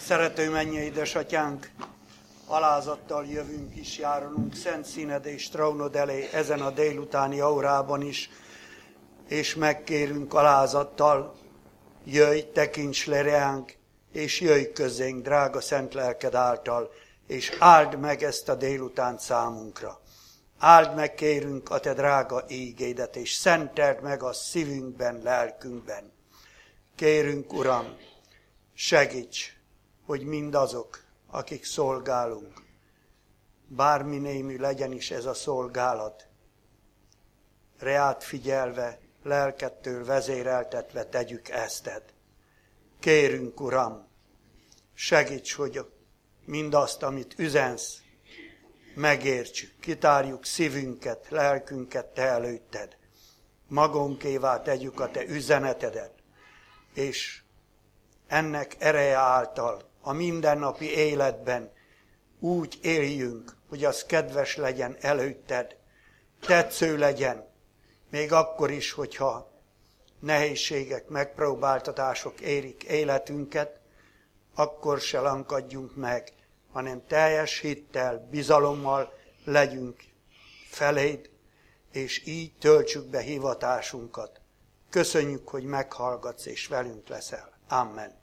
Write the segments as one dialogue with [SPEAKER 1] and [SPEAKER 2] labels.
[SPEAKER 1] Szerető mennyei édesatyánk, alázattal jövünk is, járulunk szent színed és trónod elé ezen a délutáni órában is, és megkérünk alázattal, jöjj, tekints le ránk, és jöjj közénk, drága szent lelked által, és áld meg ezt a délutánt számunkra. Áld meg, kérünk, a te drága ígédet, és szenteld meg a szívünkben, lelkünkben. Kérünk, Uram, segíts, hogy mindazok, akik szolgálunk, bármi némű legyen is ez a szolgálat, reád figyelve, lelkedtől vezéreltetve tegyük ezted. Kérünk, Uram, segíts, hogy mindazt, amit üzensz, megértsük, kitárjuk szívünket, lelkünket te előtted. Magunkévá tegyük a te üzenetedet, és ennek ereje által a mindennapi életben úgy éljünk, hogy az kedves legyen előtted, tetsző legyen, még akkor is, hogyha nehézségek, megpróbáltatások érik életünket, akkor se lankadjunk meg, hanem teljes hittel, bizalommal legyünk feléd, és így töltsük be hivatásunkat. Köszönjük, hogy meghallgatsz és velünk leszel. Amen.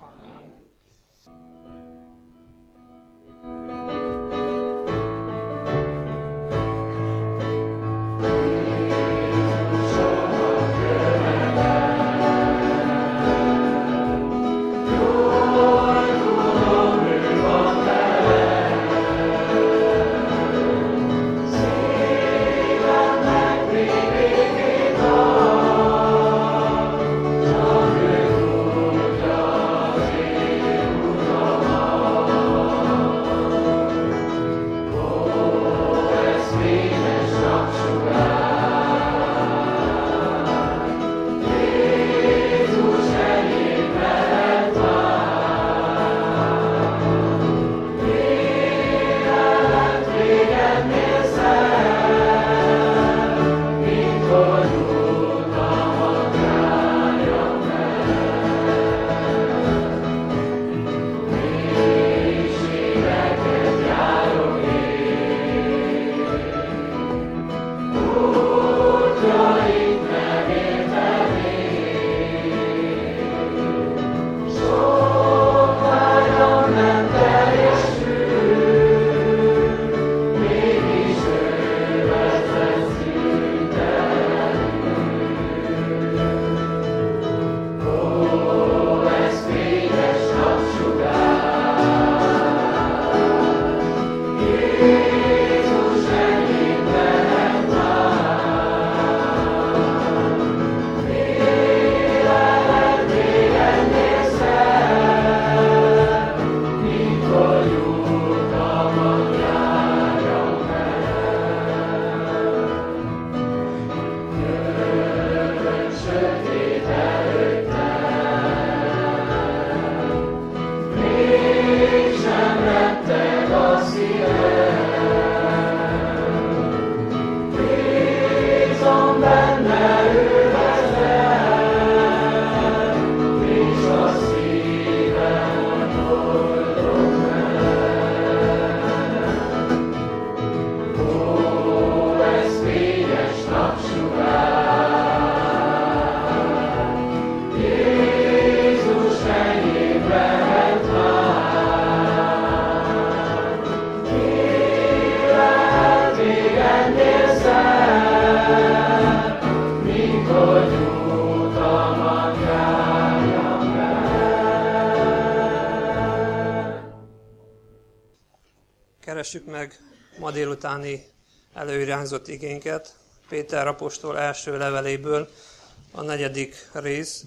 [SPEAKER 2] Keressük meg ma délutáni előirányzott igénket Péter apostol első leveléből, a 4. rész,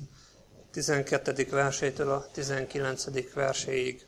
[SPEAKER 2] 12. versétől a 19. verséig.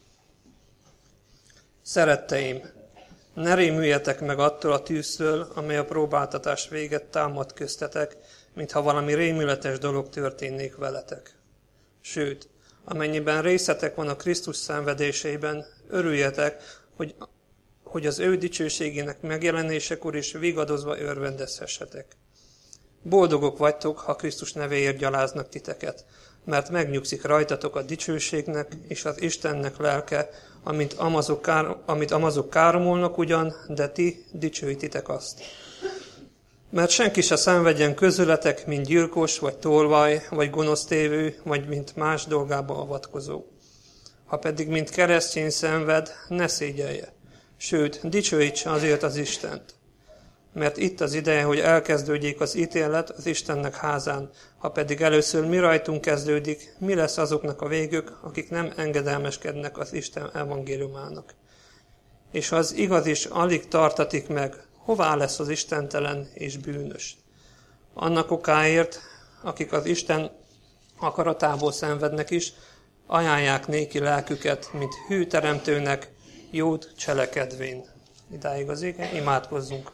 [SPEAKER 2] Szeretteim, ne rémüljetek meg attól a tűztől, amely a próbáltatás véget támad köztetek, mintha valami rémületes dolog történnék veletek. Sőt, amennyiben részetek van a Krisztus szenvedéseiben, örüljetek, hogy az ő dicsőségének megjelenésekor is vigadozva örvendezhessetek. Boldogok vagytok, ha Krisztus nevéért gyaláznak titeket, mert megnyugszik rajtatok a dicsőségnek és az Istennek lelke, amit amazok káromolnak ugyan, de ti dicsőítitek azt. Mert senki se szenvedjen közületek, mint gyilkos, vagy tolvaj, vagy gonosztévő, vagy mint más dolgába avatkozó. Ha pedig mint keresztény szenved, ne szégyelje, sőt, dicsőítse azért az Istent. Mert itt az ideje, hogy elkezdődjék az ítélet az Istennek házán, ha pedig először mi rajtunk kezdődik, mi lesz azoknak a végük, akik nem engedelmeskednek az Isten evangéliumának. És ha az igaz is alig tartatik meg, hová lesz az istentelen és bűnös? Annak okáért, akik az Isten akaratából szenvednek is, ajánlják néki lelküket, mint hű teremtőnek, jót cselekedvén. Idáig az ige, imádkozzunk.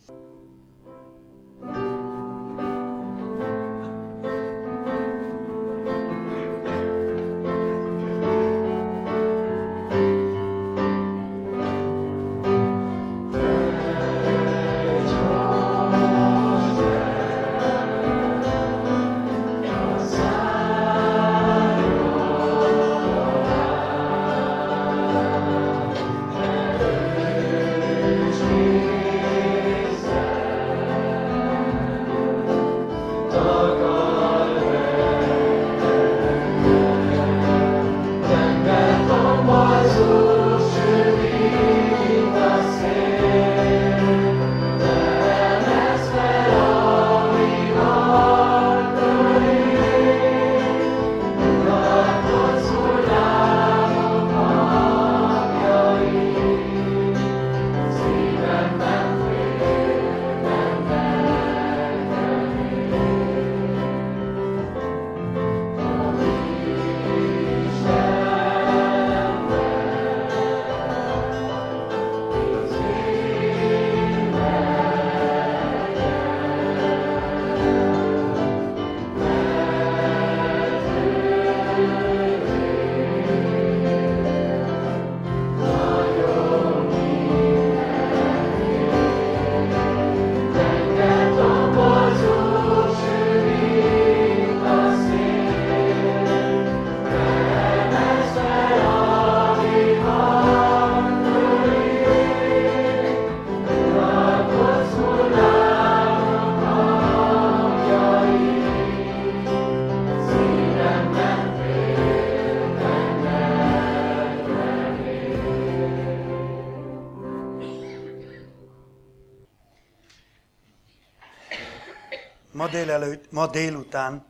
[SPEAKER 1] Ma délután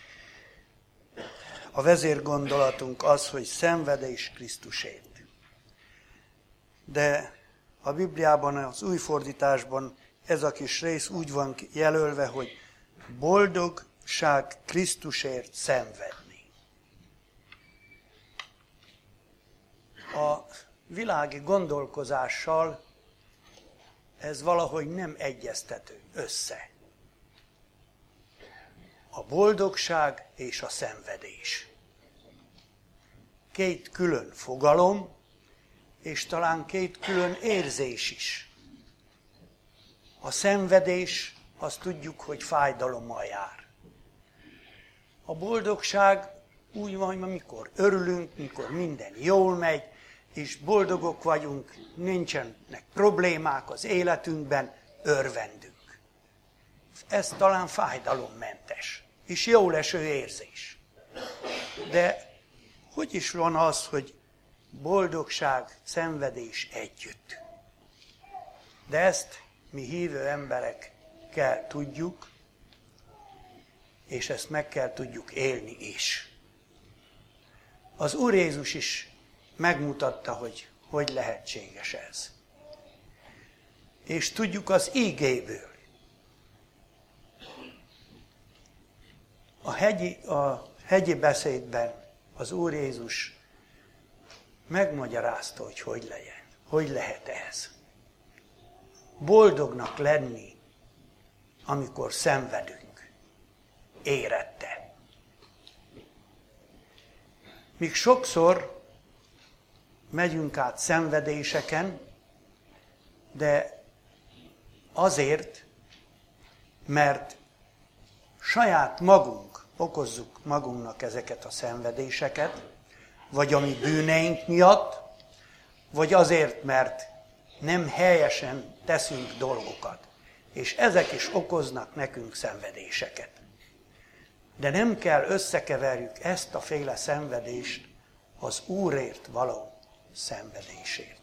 [SPEAKER 1] a vezérgondolatunk az, hogy szenvedés Krisztusért. De a Bibliában, az új fordításban ez a kis rész úgy van jelölve, hogy boldogság Krisztusért szenvedni. A világi gondolkozással ez valahogy nem egyeztető össze. A boldogság és a szenvedés. Két külön fogalom, és talán két külön érzés is. A szenvedés, azt tudjuk, hogy fájdalommal jár. A boldogság úgy van, amikor örülünk, mikor minden jól megy, és boldogok vagyunk, nincsenek problémák az életünkben, örvendünk. Ez talán fájdalommentes, és jól eső érzés. De hogy is van az, hogy boldogság, szenvedés együtt? De ezt mi hívő emberek kell tudjuk, és ezt meg kell tudjuk élni is. Az Úr Jézus is megmutatta, hogy lehetséges ez. És tudjuk az ígéből. A hegyi beszédben az Úr Jézus megmagyarázta, hogy legyen. Hogy lehet ez? Boldognak lenni, amikor szenvedünk. Érette. Míg sokszor megyünk át szenvedéseken, de azért, mert saját magunk okozzuk magunknak ezeket a szenvedéseket, vagy a mi bűneink miatt, vagy azért, mert nem helyesen teszünk dolgokat. És ezek is okoznak nekünk szenvedéseket. De nem kell összekeverjük ezt a féle szenvedést az Úrért való szenvedésért.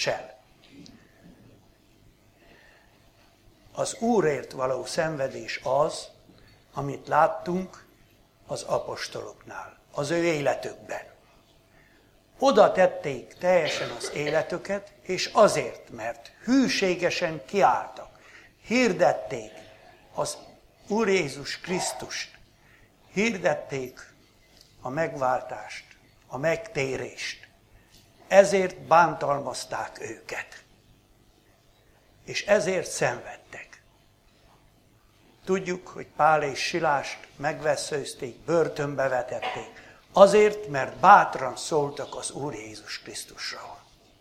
[SPEAKER 1] Az Úrért való szenvedés az, amit láttunk az apostoloknál, az ő életükben. Oda tették teljesen az életüket, és azért, mert hűségesen kiálltak, hirdették az Úr Jézus Krisztust, hirdették a megváltást, a megtérést. Ezért bántalmazták őket. És ezért szenvedtek. Tudjuk, hogy Pál és Silást megvesszőzték, börtönbe vetették. Azért, mert bátran szóltak az Úr Jézus Krisztusról.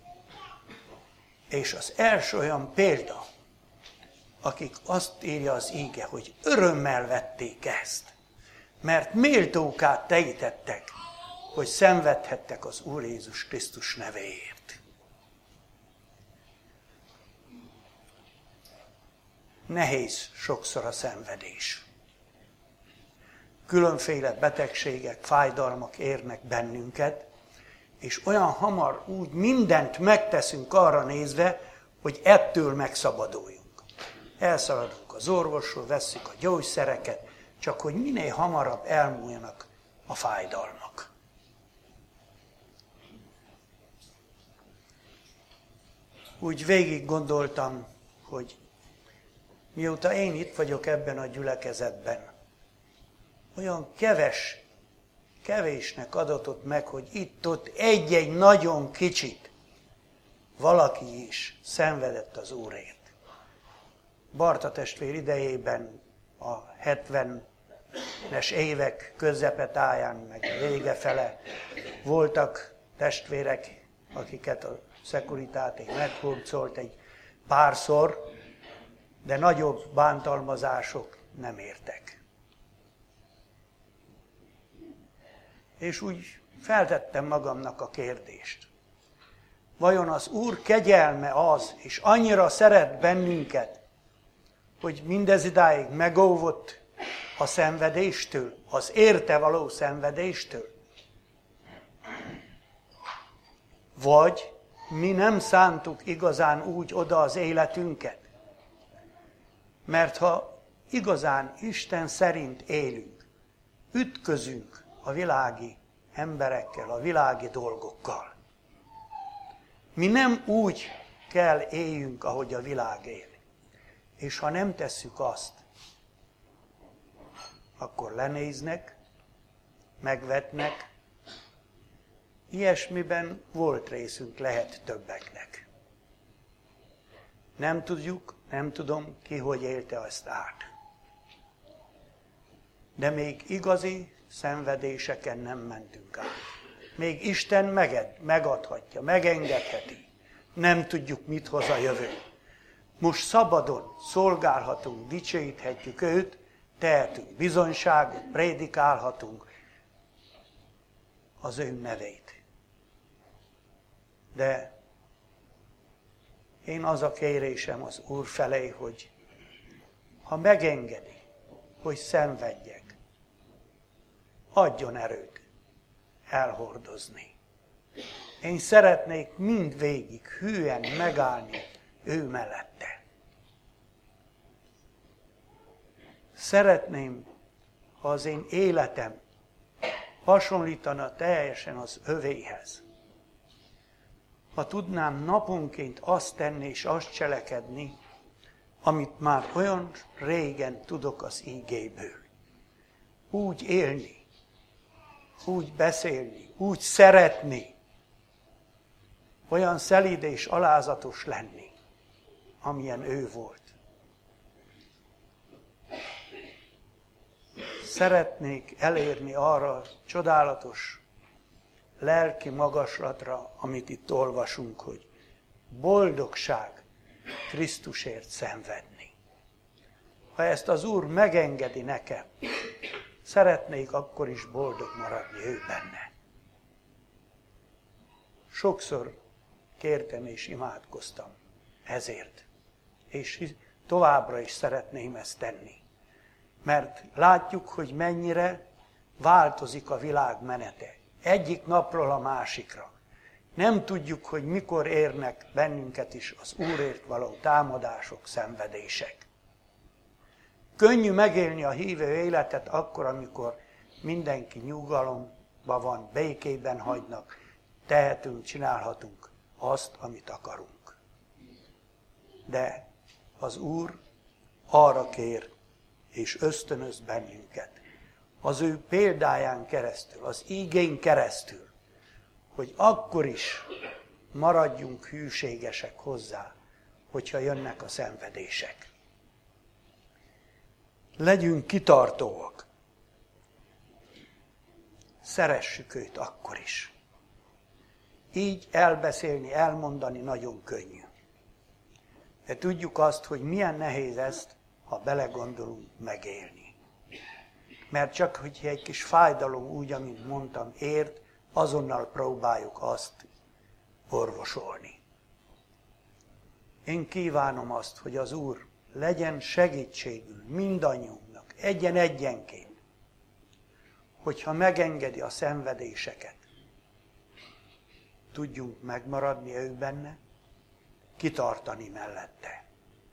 [SPEAKER 1] És az első olyan példa, akik azt írja az íge, hogy örömmel vették ezt, mert méltókát tejítettek, hogy szenvedhettek az Úr Jézus Krisztus nevéért. Nehéz sokszor a szenvedés. Különféle betegségek, fájdalmak érnek bennünket, és olyan hamar úgy mindent megteszünk arra nézve, hogy ettől megszabaduljunk. Elszaladunk az orvosról, vesszük a gyógyszereket, csak hogy minél hamarabb elmúljanak a fájdalmak. Úgy végig gondoltam, hogy mióta én itt vagyok ebben a gyülekezetben, olyan kevésnek adatott meg, hogy itt-ott egy-egy nagyon kicsit valaki is szenvedett az Úrért. Barta testvér idejében a 70-es évek közepetáján, meg vége fele voltak testvérek, akiket a Securitate meghurcolt egy párszor, de nagyobb bántalmazások nem értek. És úgy feltettem magamnak a kérdést. Vajon az Úr kegyelme az, és annyira szeret bennünket, hogy mindez idáig megóvott a szenvedéstől, az érte való szenvedéstől? Vagy mi nem szántuk igazán úgy oda az életünket? Mert ha igazán Isten szerint élünk, ütközünk a világi emberekkel, a világi dolgokkal. Mi nem úgy kell éljünk, ahogy a világ él. És ha nem tesszük azt, akkor lenéznek, megvetnek. Ilyesmiben volt részünk, lehet többeknek. Nem tudjuk, nem tudom ki, hogy élte ezt át. De még igazi szenvedéseken nem mentünk át. Még Isten megadhatja, megengedheti. Nem tudjuk, mit hoz a jövő. Most szabadon szolgálhatunk, dicsőíthetjük őt, tehetünk bizonyságot, prédikálhatunk az ő nevét. De én az a kérésem az Úr felé, hogy ha megengedi, hogy szenvedjek, adjon erőt elhordozni. Én szeretnék mindvégig hűen megállni ő mellette. Szeretném, ha az én életem hasonlítana teljesen az övéhez. Ha tudnám naponként azt tenni és azt cselekedni, amit már olyan régen tudok az ígéből. Úgy élni, úgy beszélni, úgy szeretni, olyan szelíd és alázatos lenni, amilyen ő volt. Szeretnék elérni arra a csodálatos lelki magaslatra, amit itt olvasunk, hogy boldogság Krisztusért szenvedni. Ha ezt az Úr megengedi nekem, szeretnék akkor is boldog maradni ő benne. Sokszor kértem és imádkoztam ezért, és továbbra is szeretném ezt tenni. Mert látjuk, hogy mennyire változik a világ menete. Egyik napról a másikra. Nem tudjuk, hogy mikor érnek bennünket is az Úrért való támadások, szenvedések. Könnyű megélni a hívő életet akkor, amikor mindenki nyugalomban van, békében hagynak, tehetünk, csinálhatunk azt, amit akarunk. De az Úr arra kér és ösztönöz bennünket, az ő példáján keresztül, az ígén keresztül, hogy akkor is maradjunk hűségesek hozzá, hogyha jönnek a szenvedések. Legyünk kitartóak. Szeressük őt akkor is. Így elbeszélni, elmondani nagyon könnyű. De tudjuk azt, hogy milyen nehéz ezt, ha belegondolunk, megélni. Mert csak, hogy egy kis fájdalom, úgy, amint mondtam, ért, azonnal próbáljuk azt orvosolni. Én kívánom azt, hogy az Úr legyen segítségül mindannyiunknak, egyenként, hogyha megengedi a szenvedéseket, tudjunk megmaradni ő benne, kitartani mellette.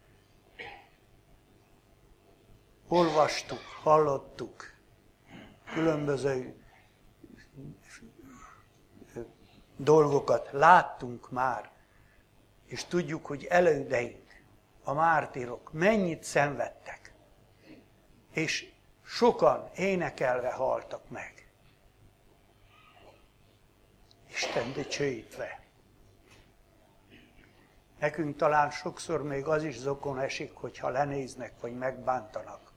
[SPEAKER 1] Olvastuk, hallottuk különböző dolgokat, láttunk már, és tudjuk, hogy elődeink, a mártírok mennyit szenvedtek, és sokan énekelve haltak meg. Isten dicsőítve. Nekünk talán sokszor még az is zokon esik, hogyha lenéznek, vagy megbántanak.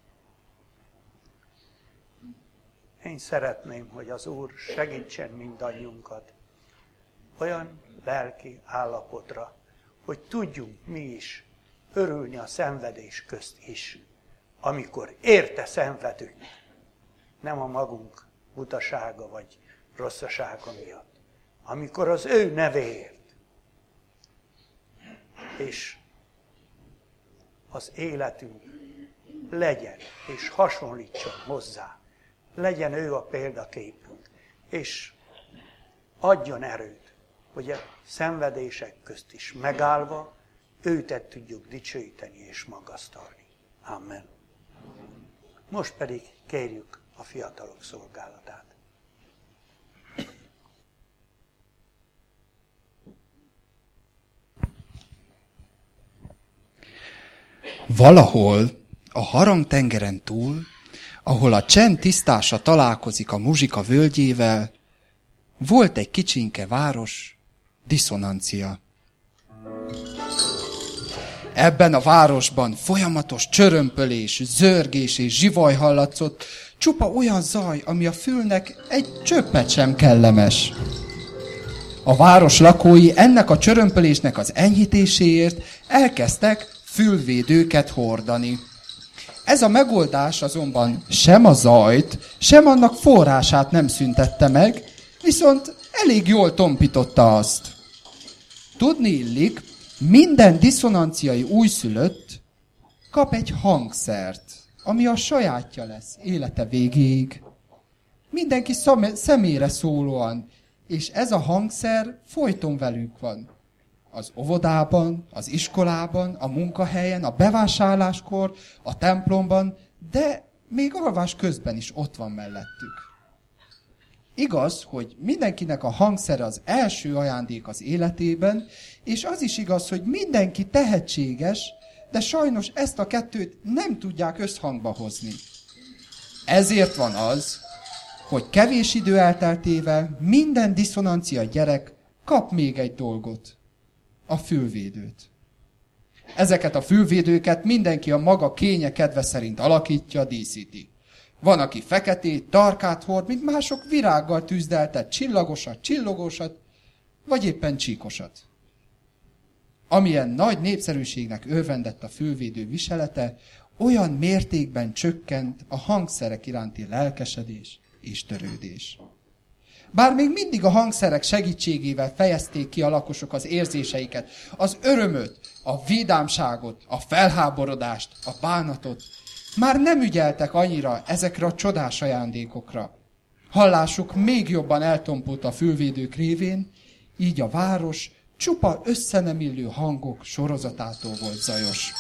[SPEAKER 1] Én szeretném, hogy az Úr segítsen mindannyiunkat olyan lelki állapotra, hogy tudjunk mi is örülni a szenvedés közt is, amikor érte szenvedünk, nem a magunk butasága vagy rosszasága miatt, amikor az ő nevéért, és az életünk legyen, és hasonlítson hozzá, legyen ő a példaképünk, és adjon erőt, hogy a szenvedések közt is megállva, őtet tudjuk dicsőíteni és magasztalni. Amen. Most pedig kérjük a fiatalok szolgálatát.
[SPEAKER 3] Valahol a harangtengeren túl, ahol a csend tisztása találkozik a muzsika völgyével, volt egy kicsinke város, Diszonancia. Ebben a városban folyamatos csörömpölés, zörgés és zsivaj hallatszott, csupa olyan zaj, ami a fülnek egy csöppet sem kellemes. A város lakói ennek a csörömpölésnek az enyhítéséért elkezdtek fülvédőket hordani. Ez a megoldás azonban sem a zajt, sem annak forrását nem szüntette meg, viszont elég jól tompította azt. Tudni illik, minden diszonanciai újszülött kap egy hangszert, ami a sajátja lesz élete végéig. Mindenki személyre szólóan, és ez a hangszer folyton velük van. Az óvodában, az iskolában, a munkahelyen, a bevásárláskor, a templomban, de még alvás közben is ott van mellettük. Igaz, hogy mindenkinek a hangszere az első ajándék az életében, és az is igaz, hogy mindenki tehetséges, de sajnos ezt a kettőt nem tudják összhangba hozni. Ezért van az, hogy kevés idő elteltével minden diszonancia gyerek kap még egy dolgot, a fülvédőt. Ezeket a fülvédőket mindenki a maga kénye kedve szerint alakítja, díszíti. Van, aki feketét, tarkát hord, mint mások virággal tűzdeltet, csillagosat, csillogósat, vagy éppen csíkosat. Amilyen nagy népszerűségnek örvendett a fülvédő viselete, olyan mértékben csökkent a hangszerek iránti lelkesedés és törődés. Bár még mindig a hangszerek segítségével fejezték ki a lakosok az érzéseiket, az örömöt, a vidámságot, a felháborodást, a bánatot, már nem ügyeltek annyira ezekre a csodás ajándékokra. Hallásuk még jobban eltompult a fülvédők révén, így a város csupa összenemillő hangok sorozatától volt zajos.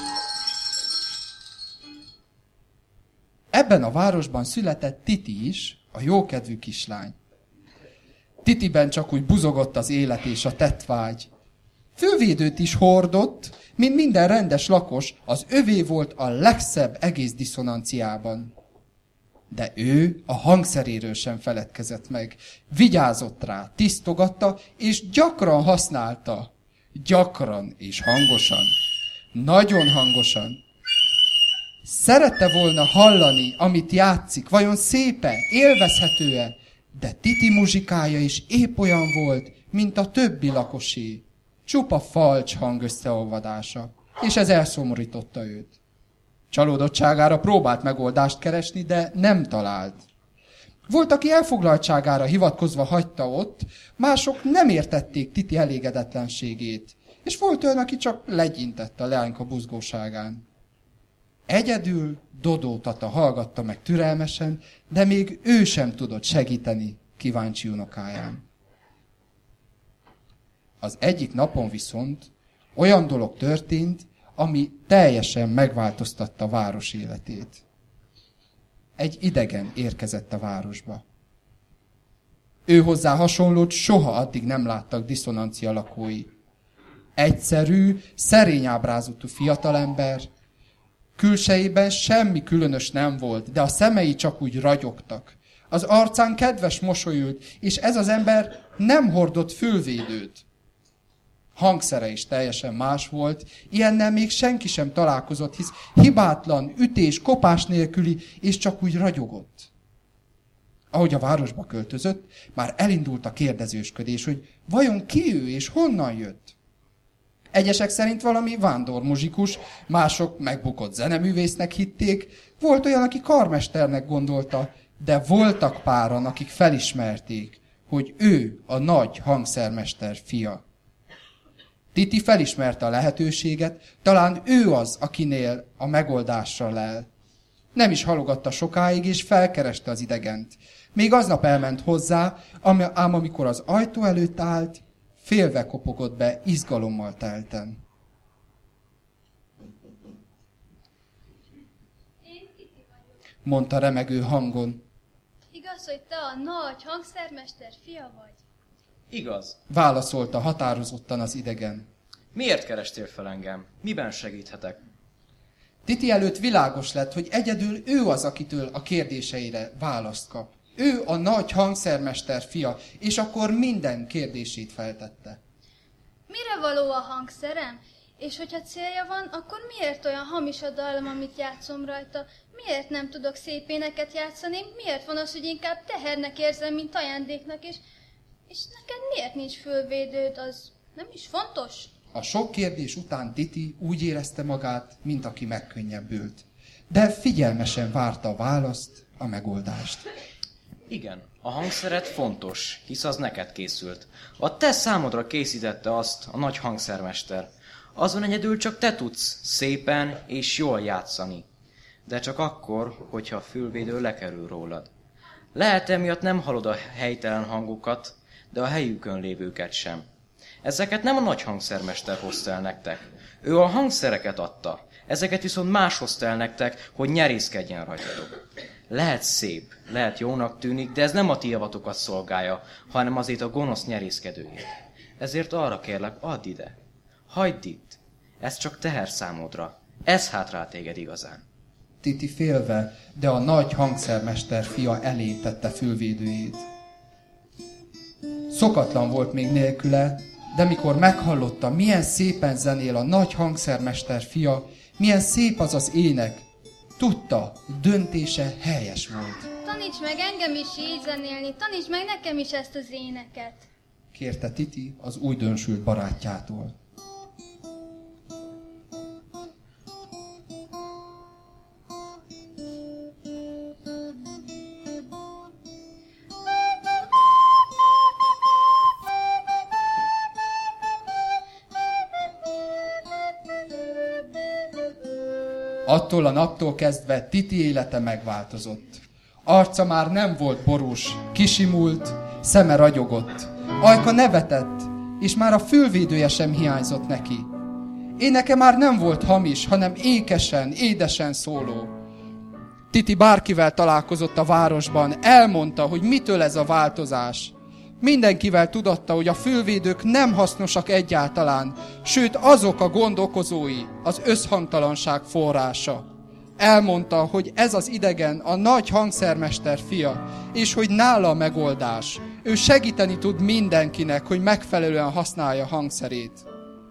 [SPEAKER 3] Ebben a városban született Titi is, a jókedvű kislány. Titiben csak úgy buzogott az élet és a tettvágy. Fülvédőt is hordott, mint minden rendes lakos, az övé volt a legszebb egész diszonanciában. De ő a hangszeréről sem feledkezett meg. Vigyázott rá, tisztogatta, és gyakran használta. Gyakran és hangosan. Nagyon hangosan. Szerette volna hallani, amit játszik, vajon szépe, élvezhető-e, de Titi muzsikája is épp olyan volt, mint a többi lakosé. Csupa falcs hang összeolvadása, és ez elszomorította őt. Csalódottságára próbált megoldást keresni, de nem talált. Volt, aki elfoglaltságára hivatkozva hagyta ott, mások nem értették Titi elégedetlenségét, és volt olyan, aki csak legyintett a leányka buzgóságán. Egyedül Dodó Tata hallgatta meg türelmesen, de még ő sem tudott segíteni kíváncsi unokáján. Az egyik napon viszont olyan dolog történt, ami teljesen megváltoztatta a város életét. Egy idegen érkezett a városba. Ő hozzá hasonlót soha addig nem láttak diszonancia lakói. Egyszerű, szerény ábrázatú fiatalember, külsejében semmi különös nem volt, de a szemei csak úgy ragyogtak. Az arcán kedves mosolyült, és ez az ember nem hordott fülvédőt. Hangszere is teljesen más volt, ilyennel még senki sem találkozott, hisz hibátlan, ütés, kopás nélküli, és csak úgy ragyogott. Ahogy a városba költözött, már elindult a kérdezősködés, hogy vajon ki ő és honnan jött. Egyesek szerint valami vándormuzsikus, mások megbukott zeneművésznek hitték, volt olyan, aki karmesternek gondolta, de voltak páran, akik felismerték, hogy ő a nagy hangszermester fia. Titi felismerte a lehetőséget, talán ő az, akinél a megoldásra lel. Nem is halogatta sokáig, és felkereste az idegent. Még aznap elment hozzá, ám amikor az ajtó előtt állt, félve kopogott be izgalommal telten.
[SPEAKER 4] Én Titi vagyok.
[SPEAKER 3] Mondta remegő hangon.
[SPEAKER 4] Igaz, hogy te a nagy hangszermester fia vagy?
[SPEAKER 5] Igaz.
[SPEAKER 3] Válaszolta határozottan az idegen.
[SPEAKER 5] Miért kerestél fel engem? Miben segíthetek?
[SPEAKER 3] Titi előtt világos lett, hogy egyedül ő az, akitől a kérdéseire választ kap. Ő a nagy hangszermester fia, és akkor minden kérdését feltette.
[SPEAKER 4] Mire való a hangszerem? És hogyha célja van, akkor miért olyan hamis a dallam, amit játszom rajta? Miért nem tudok szép éneket játszani? Miért van az, hogy inkább tehernek érzem, mint ajándéknak? És neked miért nincs fülvédőd? Az nem is fontos?
[SPEAKER 3] A sok kérdés után Titi úgy érezte magát, mint aki megkönnyebbült. De figyelmesen várta a választ, a megoldást.
[SPEAKER 5] Igen, a hangszeret fontos, hisz az neked készült. A te számodra készítette azt a nagy hangszermester. Azon egyedül csak te tudsz szépen és jól játszani. De csak akkor, hogyha a fülvédő lekerül rólad. Lehet emiatt nem hallod a helytelen hangokat, de a helyükön lévőket sem. Ezeket nem a nagy hangszermester hozta el nektek. Ő a hangszereket adta. Ezeket viszont más hozta el nektek, hogy nyerészkedjen rajtatok. Lehet szép, lehet jónak tűnik, de ez nem a ti javatokat szolgálja, hanem azért a gonosz nyerészkedőjét. Ezért arra kérlek, add ide. Hagyd itt. Ez csak teher számodra. Ez hátrál téged igazán.
[SPEAKER 3] Titi félve, de a nagy hangszermester fia elé tette fülvédőjét. Szokatlan volt még nélküle, de mikor meghallotta, milyen szépen zenél a nagy hangszermester fia, milyen szép az az ének, tudta, döntése helyes volt.
[SPEAKER 4] Taníts meg engem is így zenélni, taníts meg nekem is ezt az éneket.
[SPEAKER 3] Kérte Titi az újdonsült barátjától. Attól a naptól kezdve Titi élete megváltozott. Arca már nem volt borús, kisimult, szeme ragyogott. Ajka nevetett, és már a fülvédője sem hiányzott neki. Éneke már nem volt hamis, hanem ékesen, édesen szóló. Titi bárkivel találkozott a városban, elmondta, hogy mitől ez a változás. Mindenkivel tudatta, hogy a fülvédők nem hasznosak egyáltalán, sőt azok a gond okozói, az összhangtalanság forrása. Elmondta, hogy ez az idegen a nagy hangszermester fia, és hogy nála a megoldás. Ő segíteni tud mindenkinek, hogy megfelelően használja hangszerét.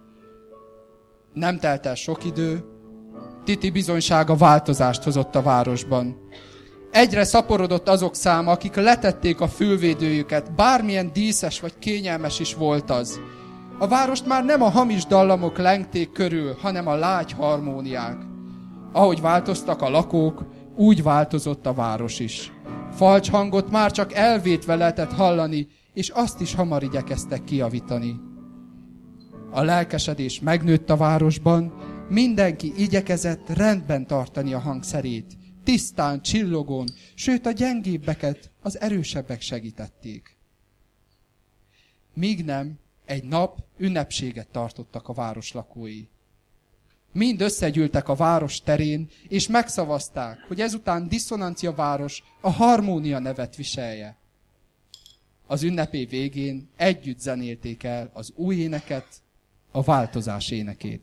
[SPEAKER 3] Nem telt el sok idő, Titi bizonysága változást hozott a városban. Egyre szaporodott azok száma, akik letették a fülvédőjüket, bármilyen díszes vagy kényelmes is volt az. A várost már nem a hamis dallamok lengték körül, hanem a lágy harmóniák. Ahogy változtak a lakók, úgy változott a város is. Falcs hangot már csak elvétve lehetett hallani, és azt is hamar igyekeztek kijavítani. A lelkesedés megnőtt a városban, mindenki igyekezett rendben tartani a hangszerét, tisztán, csillogón, sőt a gyengébbeket az erősebbek segítették. Míg nem, egy nap ünnepséget tartottak a város lakói. Mind összegyűltek a város terén, és megszavazták, hogy ezután Diszonancia város a Harmónia nevet viselje. Az ünnepé végén együtt zenélték el az új éneket, a változás énekét.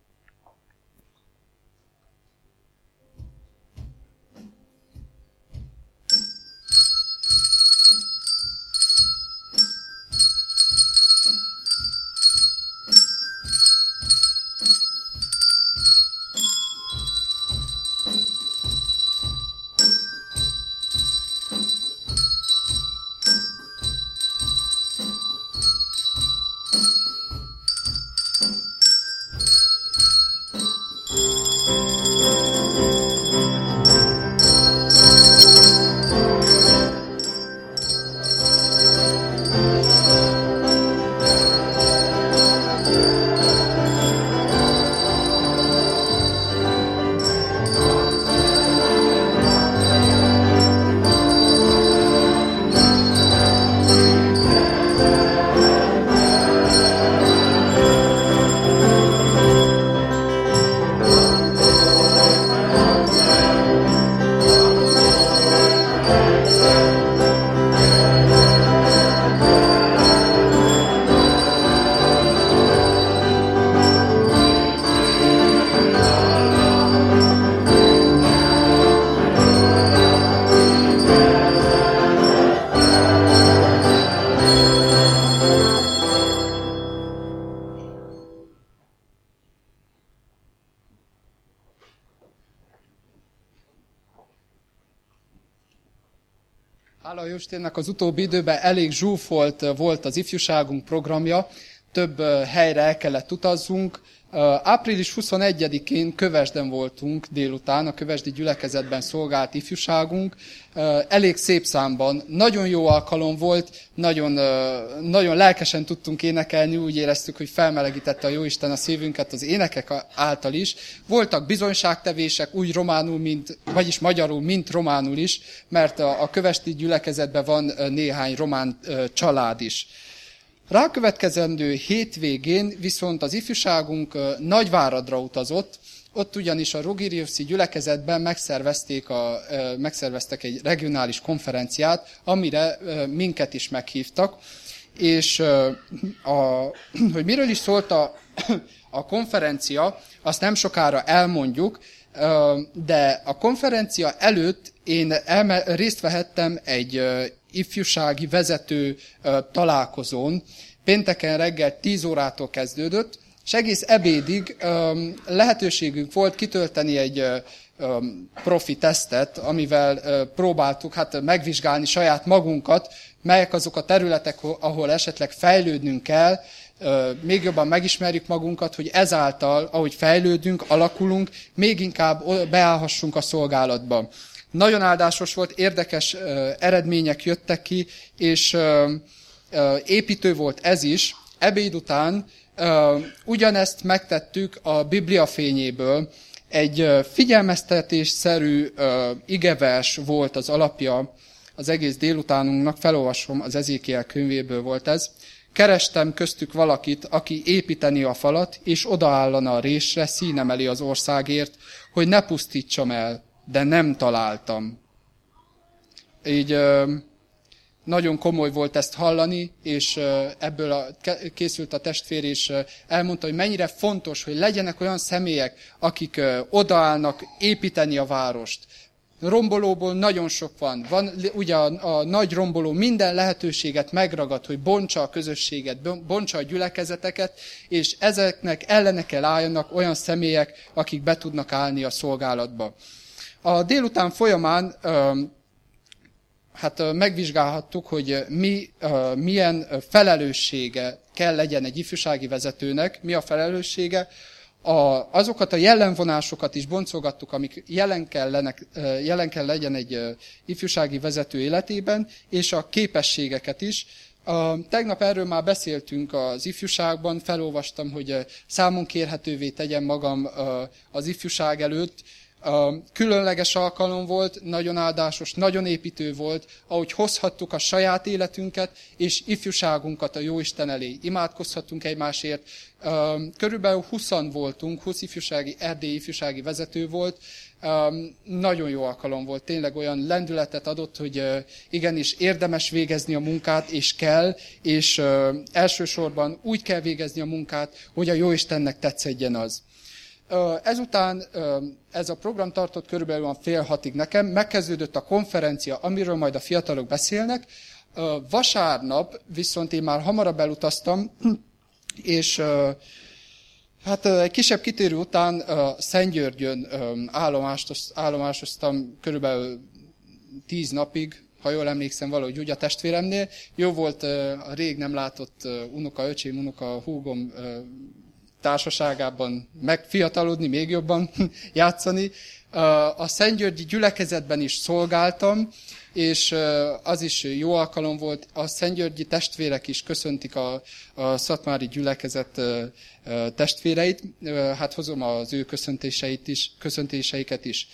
[SPEAKER 3] Hála a Jóistennek, az utóbbi időben elég zsúfolt volt az ifjúságunk programja, több helyre el kellett utazzunk. Április 21-én Kövesden voltunk délután, a kövesdi gyülekezetben szolgált ifjúságunk, elég szép számban, nagyon jó alkalom volt, nagyon lelkesen tudtunk énekelni, úgy éreztük, hogy felmelegítette a Jóisten a szívünket az énekek által is. Voltak bizonyságtevések úgy románul, vagyis magyarul, mint románul is, mert a kövesti gyülekezetben van néhány román család is. Rákövetkezendő hétvégén viszont az Nagyváradra utazott, ott ugyanis a Rogiriuszi gyülekezetben megszerveztek egy regionális konferenciát, amire minket is meghívtak, és hogy miről is szólt a konferencia, azt nem sokára elmondjuk, de a konferencia előtt én részt vehettem egy ifjúsági vezető találkozón. Pénteken reggel 10 órától kezdődött, és egész ebédig lehetőségünk volt kitölteni egy profi tesztet, amivel próbáltuk megvizsgálni saját magunkat, melyek azok a területek, ahol esetleg fejlődnünk kell, még jobban megismerjük magunkat, hogy ezáltal, ahogy fejlődünk, alakulunk, még inkább beállhassunk a szolgálatba. Nagyon áldásos volt, érdekes eredmények jöttek ki, és építő volt ez is. Ebéd után ugyanezt megtettük a Biblia fényéből. Egy figyelmeztetésszerű igevers volt az alapja az egész délutánunknak, felolvasom, az Ezékiel könyvéből volt ez. Kerestem köztük valakit, aki építeni a falat, és odaállana a résre, színem elé az országért, hogy ne pusztítsam el, de nem találtam. Így nagyon komoly volt ezt hallani, és ebből készült a testvér, és elmondta, hogy mennyire fontos, hogy legyenek olyan személyek, akik odaállnak építeni a várost. Rombolóból nagyon sok van. Van ugye a nagy romboló minden lehetőséget megragad, hogy bontsa a közösséget, bontsa a gyülekezeteket, és ezeknek ellene kell álljanak olyan személyek, akik be tudnak állni a szolgálatba. A délután folyamán megvizsgálhattuk, hogy milyen felelőssége kell legyen egy ifjúsági vezetőnek, mi a felelőssége. Azokat a jellemvonásokat is boncolgattuk, amik jelen kell legyen egy ifjúsági vezető életében, és a képességeket is. Tegnap erről már beszéltünk az ifjúságban, felolvastam, hogy számon kérhetővé tegyem magam az ifjúság előtt. Különleges alkalom volt, nagyon áldásos, nagyon építő volt, ahogy hozhattuk a saját életünket és ifjúságunkat a Jóisten elé. Imádkozhattunk egymásért. Körülbelül 20-an voltunk, 20 erdélyi ifjúsági vezető volt. Nagyon jó alkalom volt, tényleg olyan lendületet adott, hogy igenis érdemes végezni a munkát, és kell, és elsősorban úgy kell végezni a munkát, hogy a Jóistennek tetszedjen az. Ezután ez a program tartott körülbelül 5:30 nekem, megkezdődött a konferencia, amiről majd a fiatalok beszélnek. Vasárnap viszont én már hamarabb elutaztam, és egy kisebb kitérő után Szentgyörgyön állomásoztam körülbelül 10 napig, ha jól emlékszem, valahogy úgy a testvéremnél. Jó volt a rég nem látott öcsém, unoka, húgom társaságában megfiatalodni, még jobban játszani. A Szentgyörgyi gyülekezetben is szolgáltam, és az is jó alkalom volt. A szentgyörgyi testvérek is köszöntik a szatmári gyülekezet testvéreit. Hát hozom az ő köszöntéseiket is.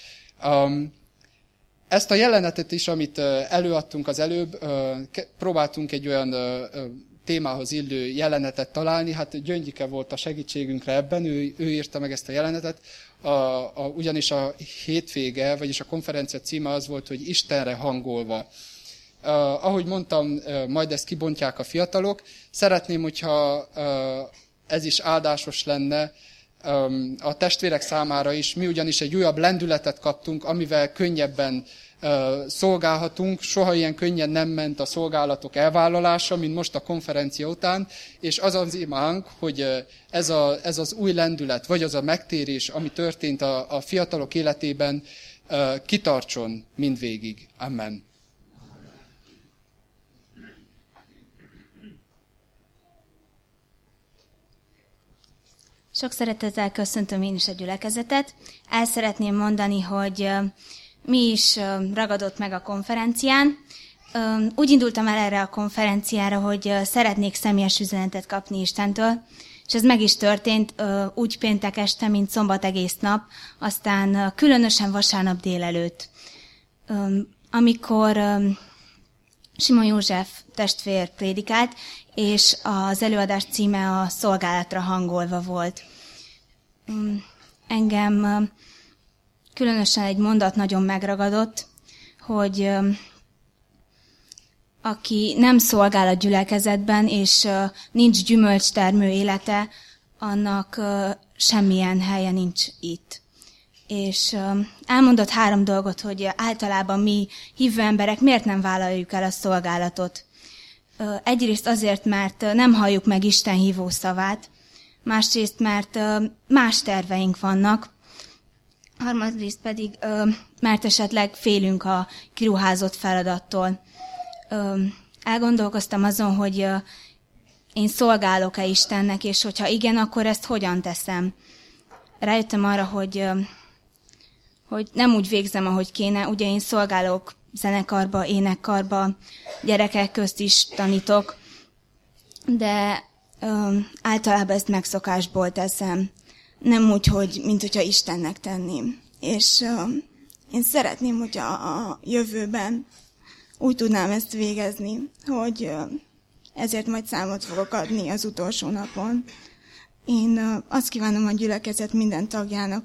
[SPEAKER 3] Ezt a jelenetet is, amit előadtunk az előbb, próbáltunk egy olyan témához illő jelenetet találni. Hát Gyöngyike volt a segítségünkre ebben, ő írta meg ezt a jelenetet. Ugyanis a hétvége, vagyis a konferencia címe az volt, hogy Istenre hangolva. Ahogy mondtam, majd ezt kibontják a fiatalok. Szeretném, hogyha ez is áldásos lenne a testvérek számára is. Mi ugyanis egy újabb lendületet kaptunk, amivel könnyebben szolgálhatunk. Soha ilyen könnyen nem ment a szolgálatok elvállalása, mint most a konferencia után, és az imánk, hogy ez az új lendület, vagy az a megtérés, ami történt a fiatalok életében, kitartson mindvégig. Amen.
[SPEAKER 6] Sok szeretettel köszöntöm én is a gyülekezetet. El szeretném mondani, hogy mi is ragadott meg a konferencián. Úgy indultam el erre a konferenciára, hogy szeretnék személyes üzenetet kapni Istentől, és ez meg is történt úgy péntek este, mint szombat egész nap, aztán különösen vasárnap délelőtt. Amikor Simon József testvér prédikált, és az előadás címe a szolgálatra hangolva volt. Engem különösen egy mondat nagyon megragadott, hogy aki nem szolgál a gyülekezetben, és nincs gyümölcstermő élete, annak semmilyen helye nincs itt. És elmondott 3 dolgot, hogy általában mi hívő emberek miért nem vállaljuk el a szolgálatot. Egyrészt azért, mert nem halljuk meg Isten hívó szavát, másrészt, mert más terveink vannak, harmadrészt pedig, mert esetleg félünk a kiruházott feladattól. Elgondolkoztam azon, hogy én szolgálok-e Istennek, és hogyha igen, akkor ezt hogyan teszem. Rájöttem arra, hogy nem úgy végzem, ahogy kéne. Ugye én szolgálok zenekarba, énekkarba, gyerekek közt is tanítok, de általában ezt megszokásból teszem. nem úgy, mint hogyha Istennek tenném. És én szeretném, hogy a jövőben úgy tudnám ezt végezni, hogy ezért majd számot fogok adni az utolsó napon. Én azt kívánom a gyülekezet minden tagjának,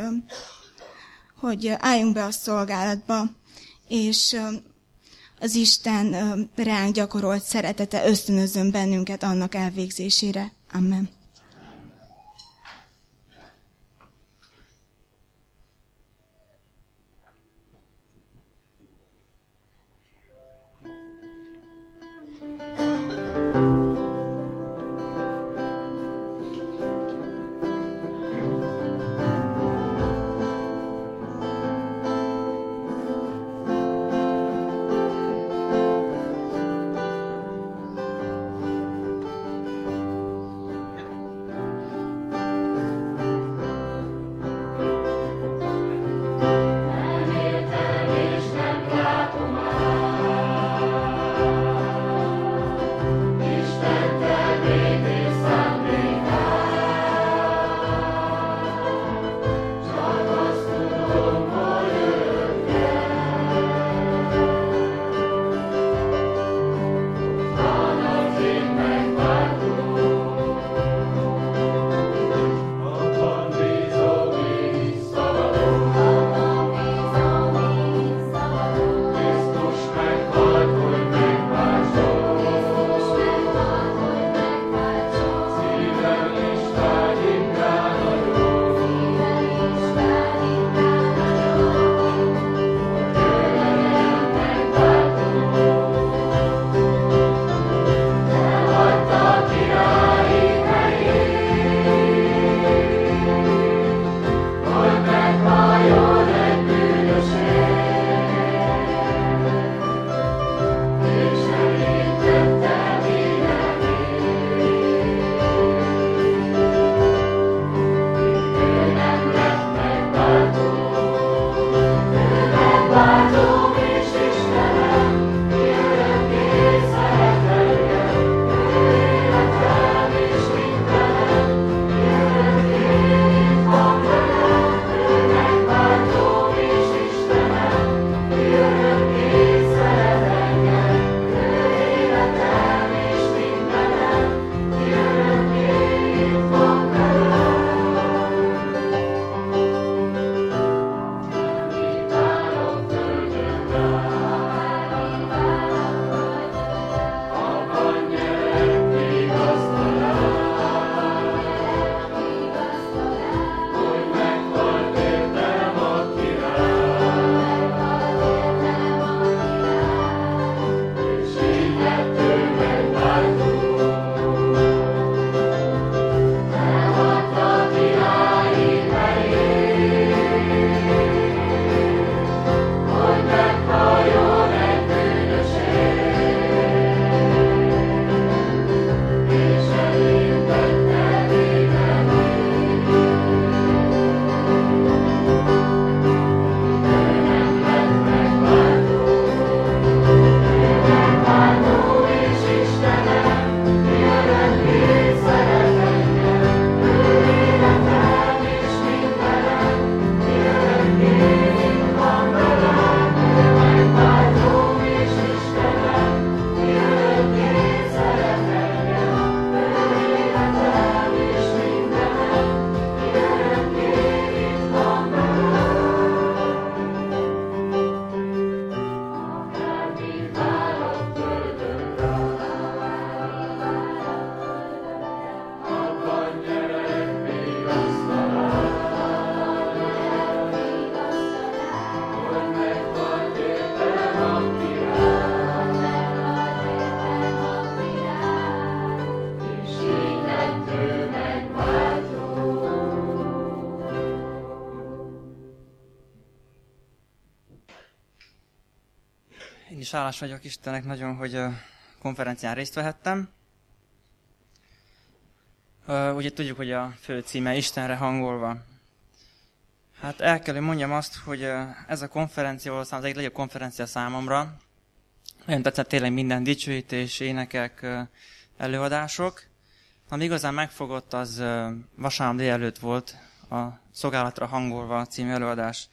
[SPEAKER 6] hogy álljunk be a szolgálatba, és az Isten ránk gyakorolt szeretete ösztönözzön bennünket annak elvégzésére. Amen.
[SPEAKER 7] Én is hálás vagyok Istennek nagyon, hogy a konferencián részt vehettem. Ugye tudjuk, hogy a fő címe Istenre hangolva. Hát el kell, hogy mondjam azt, hogy ez a konferencia az egyik legjobb konferencia számomra. Nagyon tetszett tényleg minden dicsőítés, énekek, előadások. Ami igazán megfogott, az vasárnap délelőtt volt, a Szolgálatra hangolva című előadás.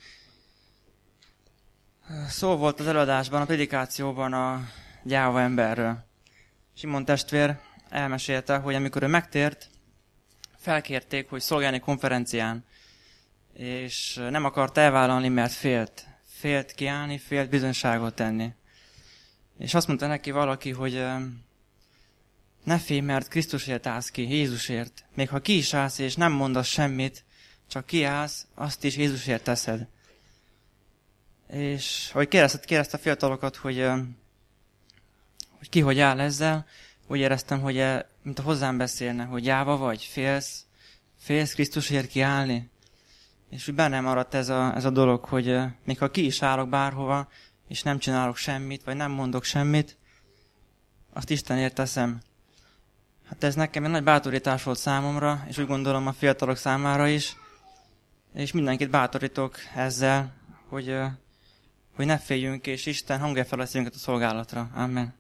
[SPEAKER 7] Szó volt az előadásban, a predikációban a gyáva emberről. Simon testvér elmesélte, hogy amikor ő megtért, felkérték, hogy szolgálni konferencián, és nem akart elvállalni, mert félt kiállni, félt bizonyságot tenni. És azt mondta neki valaki, hogy ne félj, mert Krisztusért állsz ki, Jézusért. Még ha ki is állsz, és nem mondasz semmit, csak kiállsz, azt is Jézusért teszed. És ahogy kérdezte a fiatalokat, hogy ki hogy áll ezzel, úgy éreztem, hogy mint a hozzám beszélne, hogy gyáva vagy, félsz Krisztusért kiállni. És úgy bennem maradt ez a dolog, hogy még ha ki is állok bárhova, és nem csinálok semmit, vagy nem mondok semmit, azt Istenért teszem. Hát ez nekem egy nagy bátorítás volt számomra, és úgy gondolom a fiatalok számára is, és mindenkit bátorítok ezzel, hogy ne féljünk, és Isten hangja fel a szívünket a szolgálatra. Amen.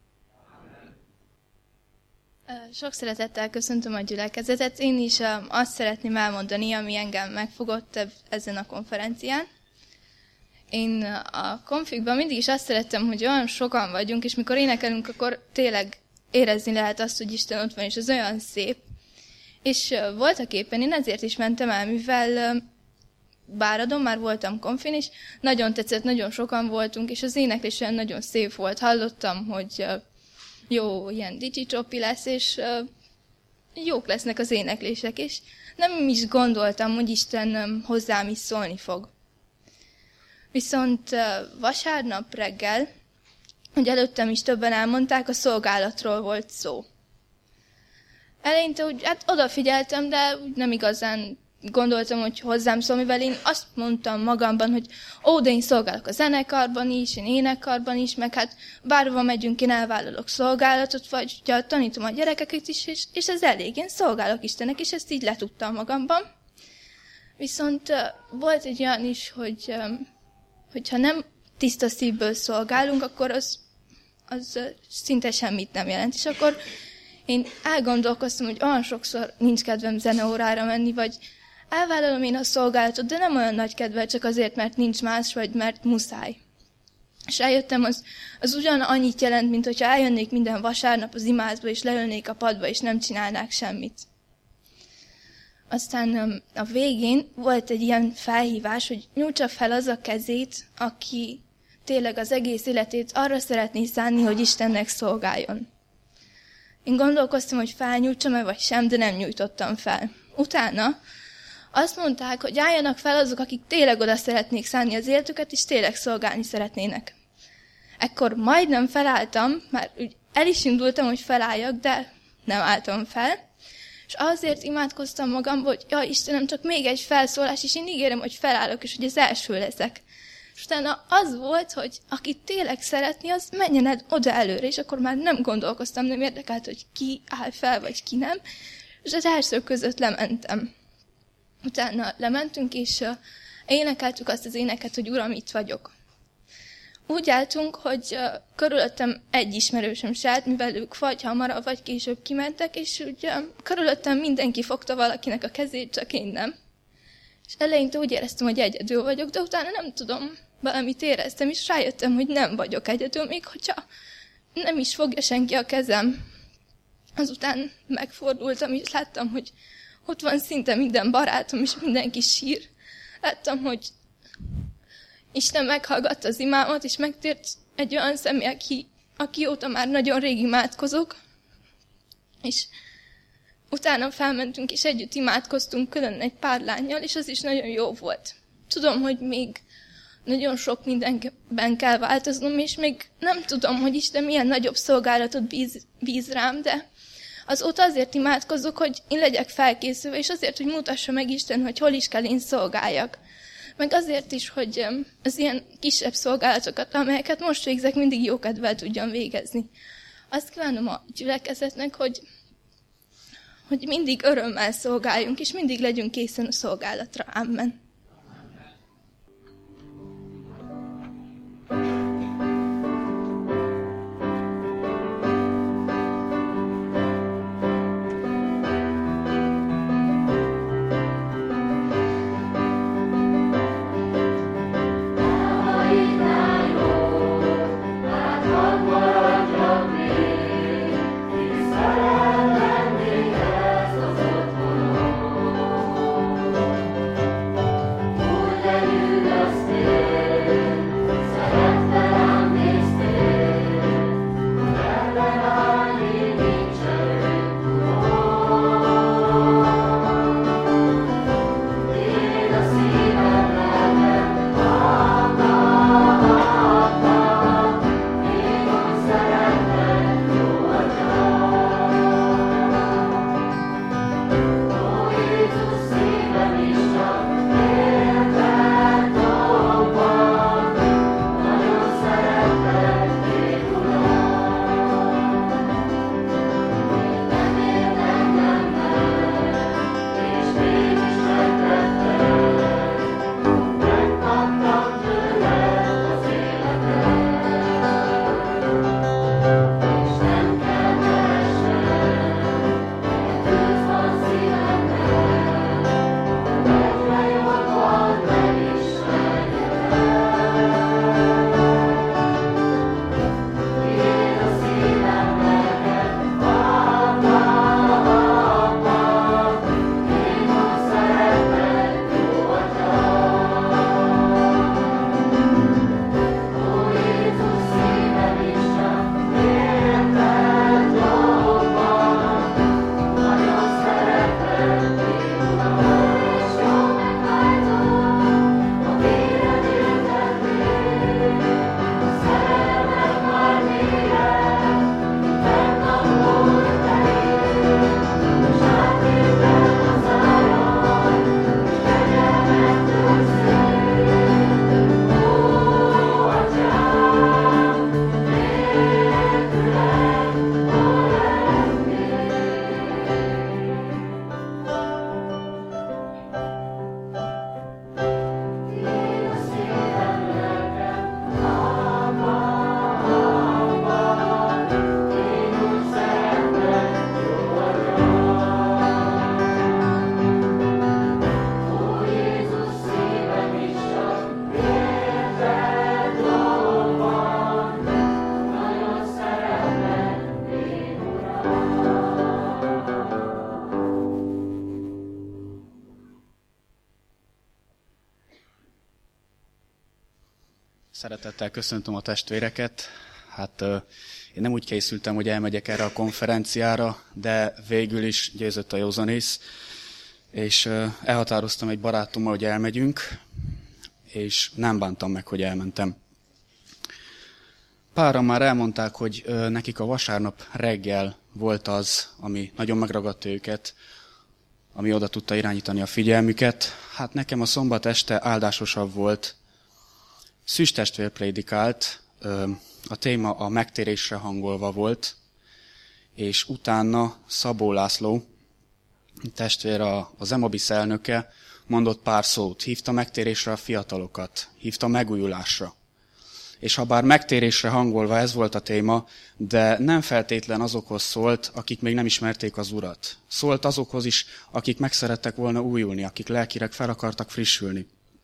[SPEAKER 8] Sok szeretettel köszöntöm a gyülekezetet. Én is azt szeretném elmondani, ami engem megfogott ezen a konferencián. Én a konfikban mindig is azt szerettem, hogy olyan sokan vagyunk, és mikor énekelünk, akkor tényleg érezni lehet azt, hogy Isten ott van, és az olyan szép. És voltak éppen, én ezért is mentem el, mivel Báradon már voltam konfin, és nagyon tetszett, nagyon sokan voltunk, és az éneklés olyan nagyon szép volt. Hallottam, hogy jó, ilyen dicsi-csopi lesz, és jók lesznek az éneklések, és nem is gondoltam, hogy Isten hozzám is szólni fog. Viszont vasárnap reggel, hogy előttem is többen elmondták, a szolgálatról volt szó. Eleinte úgy, odafigyeltem, de úgy nem igazán gondoltam, hogy hozzám szól, mivel én azt mondtam magamban, hogy de én szolgálok a zenekarban is, én énekkarban is, meg hát bárhova megyünk, én elvállalok szolgálatot, vagy tanítom a gyerekeket is, és ez elég, én szolgálok Istennek, és ezt így letudtam magamban. Viszont volt egy olyan is, hogyha nem tiszta szívből szolgálunk, akkor az szinte semmit nem jelent. És akkor én elgondolkoztam, hogy olyan sokszor nincs kedvem zeneórára menni, vagy elvállalom én a szolgálatot, de nem olyan nagy kedvel, csak azért, mert nincs más, vagy mert muszáj. És eljöttem, az ugyan annyit jelent, mint hogyha eljönnék minden vasárnap az imázba, és leülnék a padba, és nem csinálnák semmit. Aztán a végén volt egy ilyen felhívás, hogy nyújtsa fel az a kezét, aki tényleg az egész életét arra szeretné szánni, hogy Istennek szolgáljon. Én gondolkoztam, hogy felnyújtsam-e vagy sem, de nem nyújtottam fel. Utána azt mondták, hogy álljanak fel azok, akik tényleg oda szeretnék szánni az életüket, és tényleg szolgálni szeretnének. Ekkor majdnem felálltam, már úgy el is indultam, hogy felálljak, de nem álltam fel. És azért imádkoztam magamba, hogy ja, Istenem, csak még egy felszólás, és én ígérem, hogy felállok, és hogy az első leszek. És utána az volt, hogy aki tényleg szeretni, az menjen el oda előre, és akkor már nem gondolkoztam, nem érdekelt, hogy ki áll fel, vagy ki nem. És az első között lementem. Utána lementünk, és énekeltük azt az éneket, hogy Uram, itt vagyok. Úgy álltunk, hogy körülöttem egy ismerősöm se állt, mivel ők vagy hamarabb, vagy később kimentek, és úgy körülöttem mindenki fogta valakinek a kezét, csak én nem. És eleinte úgy éreztem, hogy egyedül vagyok, de utána nem tudom, valamit éreztem, és rájöttem, hogy nem vagyok egyedül, még hogyha nem is fogja senki a kezem. Azután megfordultam, és láttam, hogy ott van szinte minden barátom, és mindenki sír. Láttam, hogy Isten meghallgatta az imámat, és megtért egy olyan személy, aki óta már nagyon rég imádkozok. És utána felmentünk, és együtt imádkoztunk külön egy pár lánnyal, és az is nagyon jó volt. Tudom, hogy még nagyon sok mindenben kell változnom, és még nem tudom, hogy Isten milyen nagyobb szolgálatot bíz rám, de azóta azért imádkozok, hogy én legyek felkészülve, és azért, hogy mutassa meg Isten, hogy hol is kell én szolgáljak. Meg azért is, hogy az ilyen kisebb szolgálatokat, amelyeket most végzek, mindig jókedvel tudjam végezni. Azt kívánom a gyülekezetnek, hogy mindig örömmel szolgáljunk, és mindig legyünk készen a szolgálatra. Amen.
[SPEAKER 9] Szeretettel köszöntöm a testvéreket. Hát én nem úgy készültem, hogy elmegyek erre a konferenciára, de végül is győzött a józanész, és elhatároztam egy barátommal, hogy elmegyünk, és nem bántam meg, hogy elmentem. Páran már elmondták, hogy nekik a vasárnap reggel volt az, ami nagyon megragadta őket, ami oda tudta irányítani a figyelmüket. Hát nekem a szombat este áldásosabb volt. Szűz testvér prédikált, a téma a megtérésre hangolva volt, és utána Szabó László, testvér az Emabis elnöke, mondott pár szót, hívta megtérésre a fiatalokat, hívta megújulásra. És ha bár megtérésre hangolva ez volt a téma, de nem feltétlen azokhoz szólt, akik még nem ismerték az Urat. Szólt azokhoz is, akik meg szerettek volna újulni, akik lelkileg fel akartak frissülni.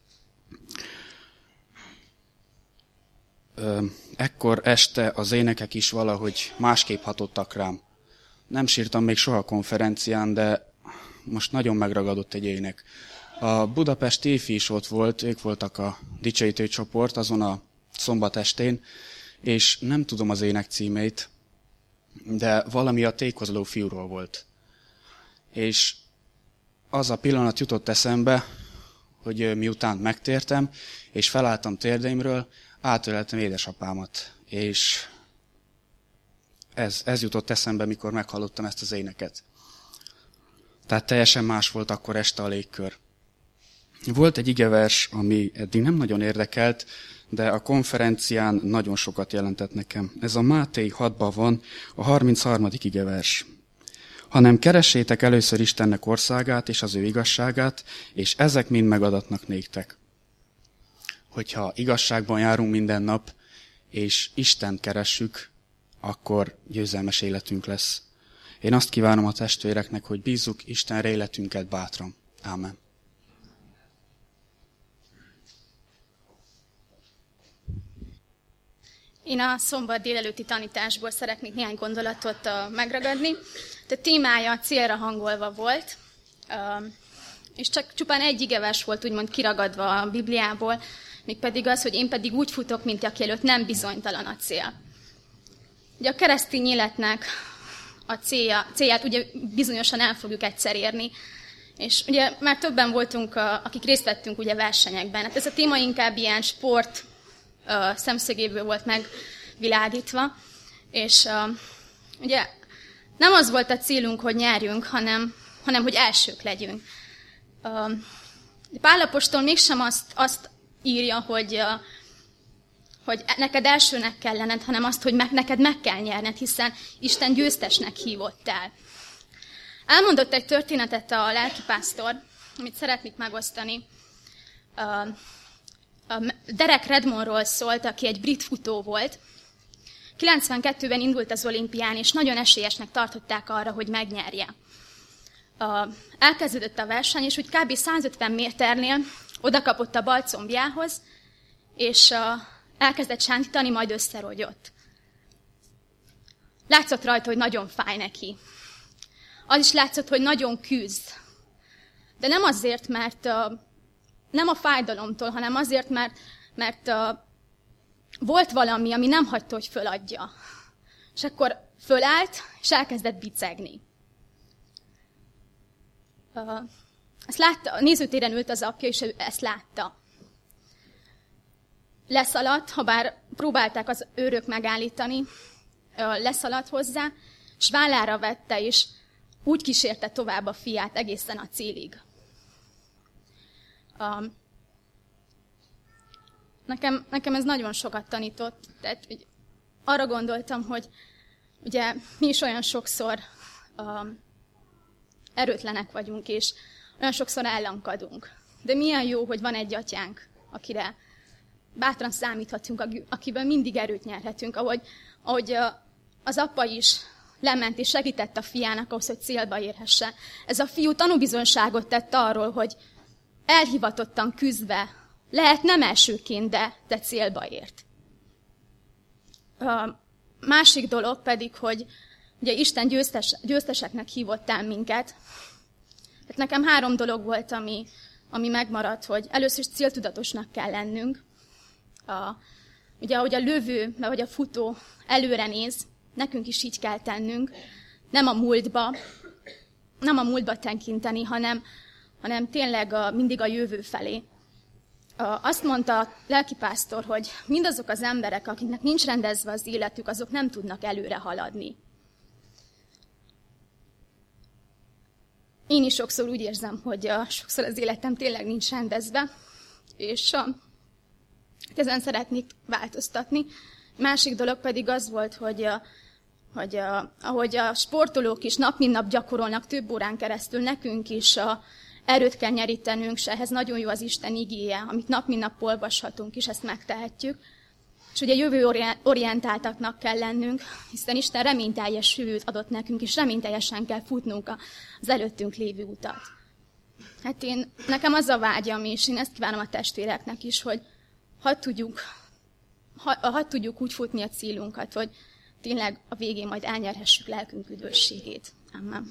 [SPEAKER 9] Ekkor este az énekek is valahogy másképp hatottak rám. Nem sírtam még soha konferencián, de most nagyon megragadott egy ének. A budapesti éfi is ott volt, ők voltak a dicsőítő csoport azon a szombat estén, és nem tudom az ének címét, de valami a tékozló fiúról volt. És az a pillanat jutott eszembe, hogy miután megtértem, és felálltam térdeimről, átöleltem édesapámat. És ez jutott eszembe, mikor meghallottam ezt az éneket. Tehát teljesen más volt akkor este a légkör. Volt egy igevers, ami eddig nem nagyon érdekelt, de a konferencián nagyon sokat jelentett nekem. Ez a Máté 6-ban van, a 33. igevers. Hanem keressétek először Istennek országát és az ő igazságát, és ezek mind megadatnak néktek. Hogyha igazságban járunk minden nap, és Istent keressük, akkor győzelmes életünk lesz. Én azt kívánom a testvéreknek, hogy bízzuk Istenre életünket bátran. Ámen.
[SPEAKER 10] Én a szombat délelőtti tanításból szeretnék néhány gondolatot megragadni. A témája célra hangolva volt, és csak csupán egy igevers volt úgymond kiragadva a Bibliából, mégpedig az, hogy én pedig úgy futok, mint aki előtt nem bizonytalan a cél. Ugye a keresztény életnek a célját ugye bizonyosan el fogjuk egyszer érni, és ugye már többen voltunk, akik részt vettünk ugye versenyekben. Hát ez a téma inkább ilyen sport szemszögéből volt megvilágítva, és ugye nem az volt a célunk, hogy nyerjünk, hanem hogy elsők legyünk. Pál apostol mégsem azt írja, hogy neked elsőnek kell lenned, hanem azt, hogy neked meg kell nyerned, hiszen Isten győztesnek hívott el. Elmondott egy történetet a lelkipásztor, amit szeretnék megosztani. Derek Redmondról szólt, aki egy brit futó volt. 92-ben indult az olimpián, és nagyon esélyesnek tartották arra, hogy megnyerje. Elkezdődött a verseny, és úgy kb. 150 méternél odakapott a bal combjához, és elkezdett sántítani, majd összerogyott. Látszott rajta, hogy nagyon fáj neki. Az is látszott, hogy nagyon küzd. De nem azért, mert nem a fájdalomtól, hanem azért, mert volt valami, ami nem hagyta, hogy föladja. És akkor fölállt, és elkezdett bicegni. Ezt látta, a nézőtéren ült az apja, és ő ezt látta. Leszaladt, ha bár próbálták az őrök megállítani, leszaladt hozzá, és vállára vette, és úgy kísérte tovább a fiát egészen a célig. Nekem ez nagyon sokat tanított. Tehát, arra gondoltam, hogy ugye mi is olyan sokszor erőtlenek vagyunk, és olyan sokszor ellankadunk. De milyen jó, hogy van egy atyánk, akire bátran számíthatunk, akiből mindig erőt nyerhetünk, ahogy az apa is lement és segített a fiának ahhoz, hogy célba érhesse. Ez a fiú tanúbizonyságot tett arról, hogy elhivatottan küzdve, lehet nem elsőként, de célba ért. A másik dolog pedig, hogy ugye Isten győzteseknek hívott el minket. Hát nekem 3 dolog volt, ami megmaradt, hogy először is céltudatosnak kell lennünk. Ugye, ahogy a lövő, vagy a futó előre néz, nekünk is így kell tennünk, nem a múltba tekinteni, hanem tényleg mindig a jövő felé. Azt mondta a lelkipásztor, hogy mindazok az emberek, akiknek nincs rendezve az életük, azok nem tudnak előre haladni. Én is sokszor úgy érzem, hogy sokszor az életem tényleg nincs rendezve, és ezen szeretnék változtatni. Másik dolog pedig az volt, hogy ahogy a sportolók is nap mint nap gyakorolnak több órán keresztül, nekünk is erőt kell nyerítenünk, és ehhez nagyon jó az Isten igéje, amit nap mint nap olvashatunk, és ezt megtehetjük. És ugye jövőorientáltaknak kell lennünk, hiszen Isten reményteljes jövőt adott nekünk, és reményteljesen kell futnunk az előttünk lévő utat. Hát nekem az a vágyam, és én ezt kívánom a testvéreknek is, hogy hadd tudjuk úgy futni a célunkat, hogy tényleg a végén majd elnyerhessük lelkünk üdvösségét. Amen.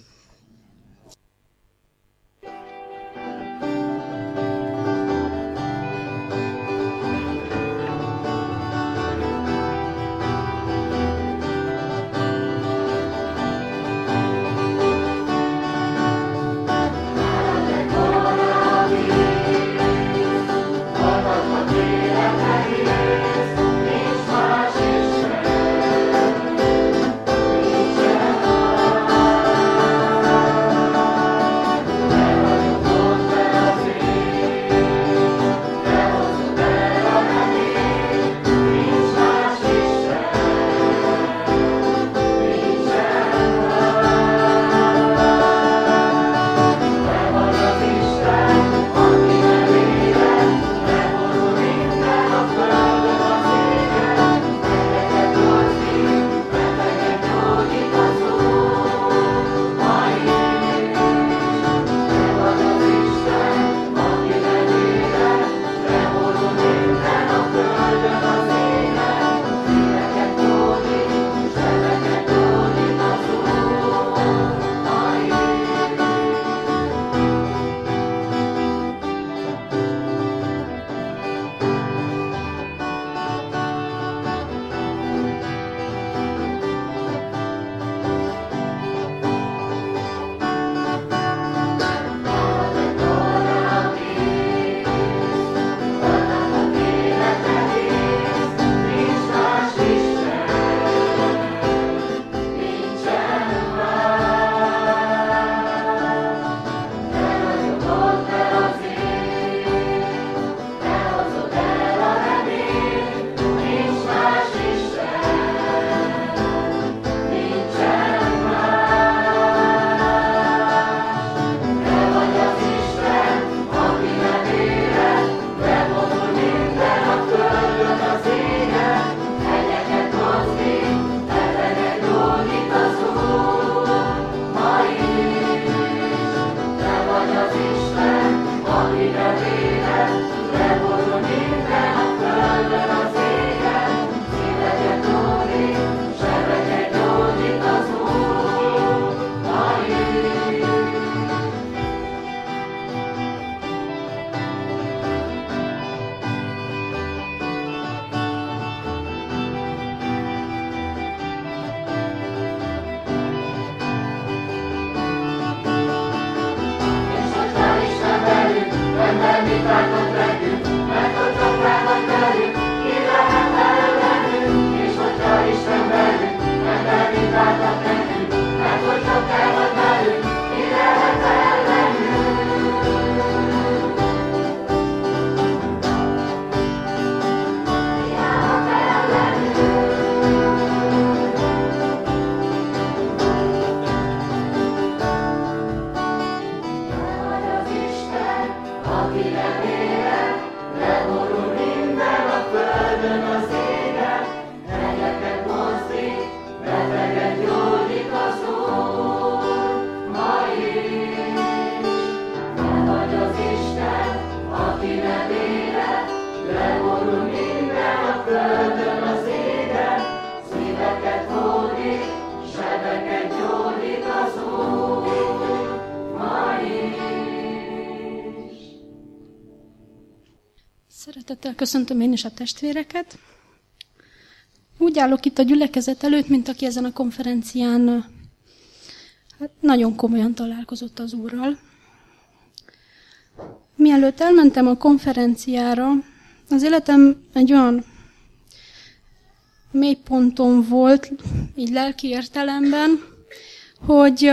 [SPEAKER 11] Szeretettel köszöntöm én is a testvéreket. Úgy állok itt a gyülekezet előtt, mint aki ezen a konferencián nagyon komolyan találkozott az Úrral. Mielőtt elmentem a konferenciára, az életem egy olyan mélyponton volt, így lelki értelemben, hogy